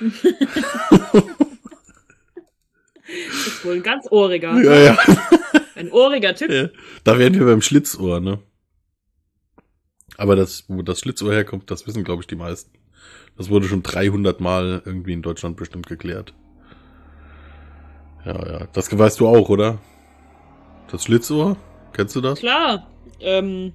Ist wohl ein ganz ohriger. Ja, ja. Ein ohriger Typ. Ja, da wären wir beim Schlitzohr, ne? Aber das, wo das Schlitzohr herkommt, das wissen, glaube ich, die meisten. Das wurde schon dreihundert Mal irgendwie in Deutschland bestimmt geklärt. Ja, ja. Das weißt du auch, oder? Das Schlitzohr? Kennst du das? Klar. Ähm,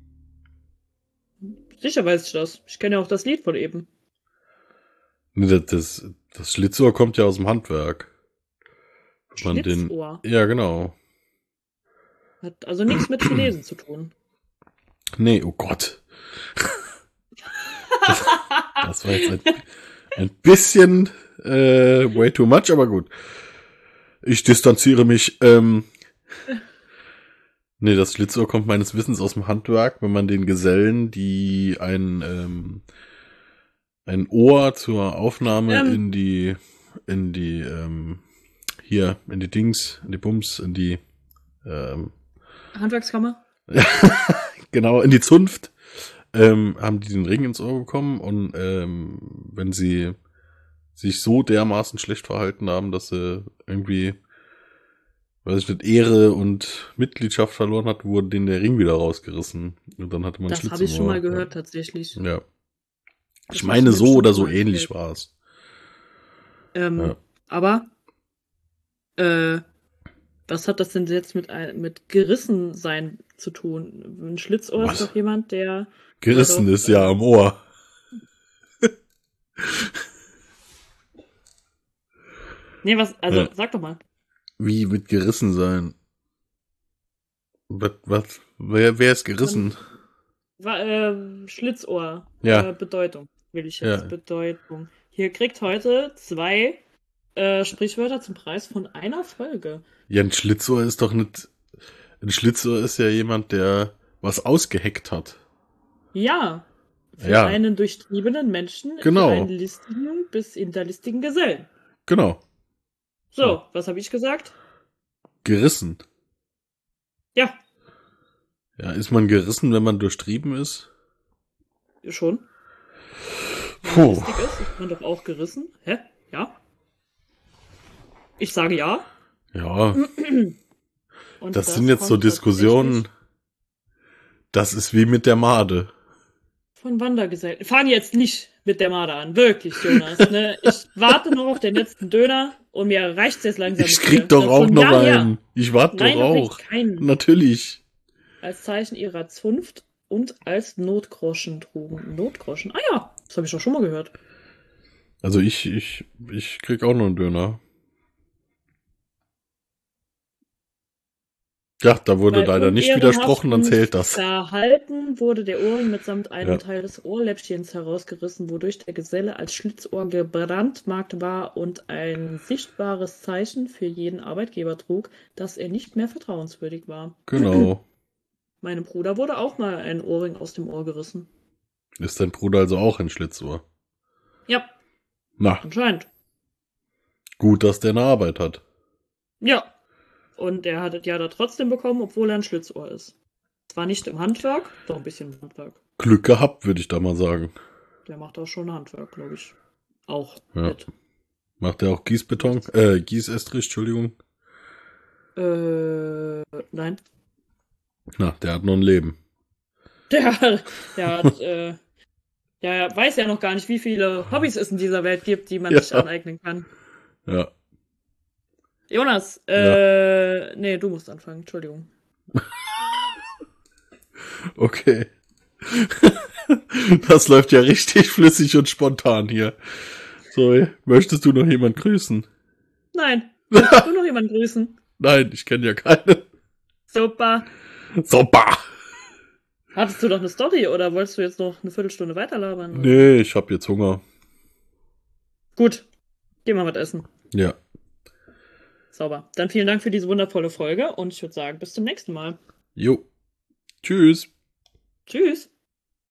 sicher weiß ich das. Ich kenne ja auch das Lied von eben. Nee, das, das, das Schlitzohr kommt ja aus dem Handwerk. Wenn man den, Schlitzohr. ja, genau. Hat also nichts mit Chinesen zu tun. Nee, oh Gott. Das, das war jetzt ein, ein bisschen äh, way too much, aber gut. Ich distanziere mich. Ähm, nee, das Schlitzohr kommt meines Wissens aus dem Handwerk, wenn man den Gesellen, die ein, ähm, ein Ohr zur Aufnahme Ähm. in die, in die, ähm, hier, in die Dings, in die Bums, in die, ähm, Handwerkskammer? genau, in die Zunft, ähm, haben die den Ring ins Ohr bekommen und ähm, wenn sie sich so dermaßen schlecht verhalten haben, dass sie irgendwie, weiß ich nicht, Ehre und Mitgliedschaft verloren hat, wurde denen der Ring wieder rausgerissen. Und dann hatte man Das Schlitz habe ich im schon Ohr. mal gehört, tatsächlich. Ja. ja. Das Ich hast meine, du mir so schon oder so mal ähnlich erzählt. war es. Ähm, Ja. Aber, äh, was hat das denn jetzt mit, ein- mit gerissen sein zu tun? Ein Schlitzohr Was? ist doch jemand, der... Gerissen doch, ist ja am Ohr. Nee, was, also, Ja. sag doch mal. Wie mit gerissen sein? Was, was, wer, wer ist gerissen? Wa- ähm, Schlitzohr. Ja. Äh, Bedeutung, will ich jetzt. Ja. Bedeutung. Hier kriegt heute zwei äh, Sprichwörter zum Preis von einer Folge. Ja, ein Schlitzohr ist doch nicht. Ein Schlitzohr ist ja jemand, der was ausgeheckt hat. Ja. Für Ja. einen durchtriebenen Menschen, Genau. für einen listigen bis hinterlistigen Gesellen. Genau. So, Ja. was habe ich gesagt? Gerissen. Ja. Ja, ist man gerissen, wenn man durchtrieben ist? Schon. Wenn Puh. man lustig ist, ist man doch auch gerissen. Hä? Ja? Ich sage ja. Ja, Und das sind jetzt so kommt Diskussionen. tatsächlich Das ist wie mit der Made. Von Wandergesellen. Fahren jetzt nicht mit der Marder an. Wirklich, Jonas. Ne? Ich warte noch auf den letzten Döner und mir reicht's jetzt langsam. Ich mit krieg dir. doch auch Von noch daher, einen. Ich warte Nein, doch noch auch. nicht, keinen. Natürlich. Als Zeichen ihrer Zunft und als Notgroschen trugen. Notgroschen? Ah ja, das habe ich doch schon mal gehört. Also ich, ich, ich krieg auch noch einen Döner. Ja, da wurde Weil leider nicht widersprochen, dann unehrenhaften zählt das. Verhalten wurde der Ohrring mitsamt einem Ja. Teil des Ohrläppchens herausgerissen, wodurch der Geselle als Schlitzohr gebrandmarkt war und ein sichtbares Zeichen für jeden Arbeitgeber trug, dass er nicht mehr vertrauenswürdig war. Genau. Meinem Bruder wurde auch mal ein Ohrring aus dem Ohr gerissen. Ist dein Bruder also auch ein Schlitzohr? Ja, Na, anscheinend. gut, dass der eine Arbeit hat. Ja. Und er hat es ja da trotzdem bekommen, obwohl er ein Schlitzohr ist. Zwar nicht im Handwerk, doch ein bisschen im Handwerk. Glück gehabt, würde ich da mal sagen. Der macht auch schon Handwerk, glaube ich. Auch Ja. mit. Macht er auch Gießbeton? Äh, Gießestrich, Entschuldigung. Äh, nein. Na, der hat noch ein Leben. Der, der hat, äh, ja, er weiß ja noch gar nicht, wie viele Hobbys es in dieser Welt gibt, die man Ja. sich aneignen kann. Ja. Jonas, äh, nee, du musst anfangen, Entschuldigung. Okay. Das läuft ja richtig flüssig und spontan hier. So, möchtest du noch jemand grüßen? Nein, willst du noch jemanden grüßen? Nein, ich kenne ja keinen. Super. Super. Hattest du doch eine Story oder wolltest du jetzt noch eine Viertelstunde weiterlabern? Nee, ich hab jetzt Hunger. Gut, gehen wir was essen. Ja. Sauber. Dann vielen Dank für diese wundervolle Folge und ich würde sagen, bis zum nächsten Mal. Jo. Tschüss. Tschüss.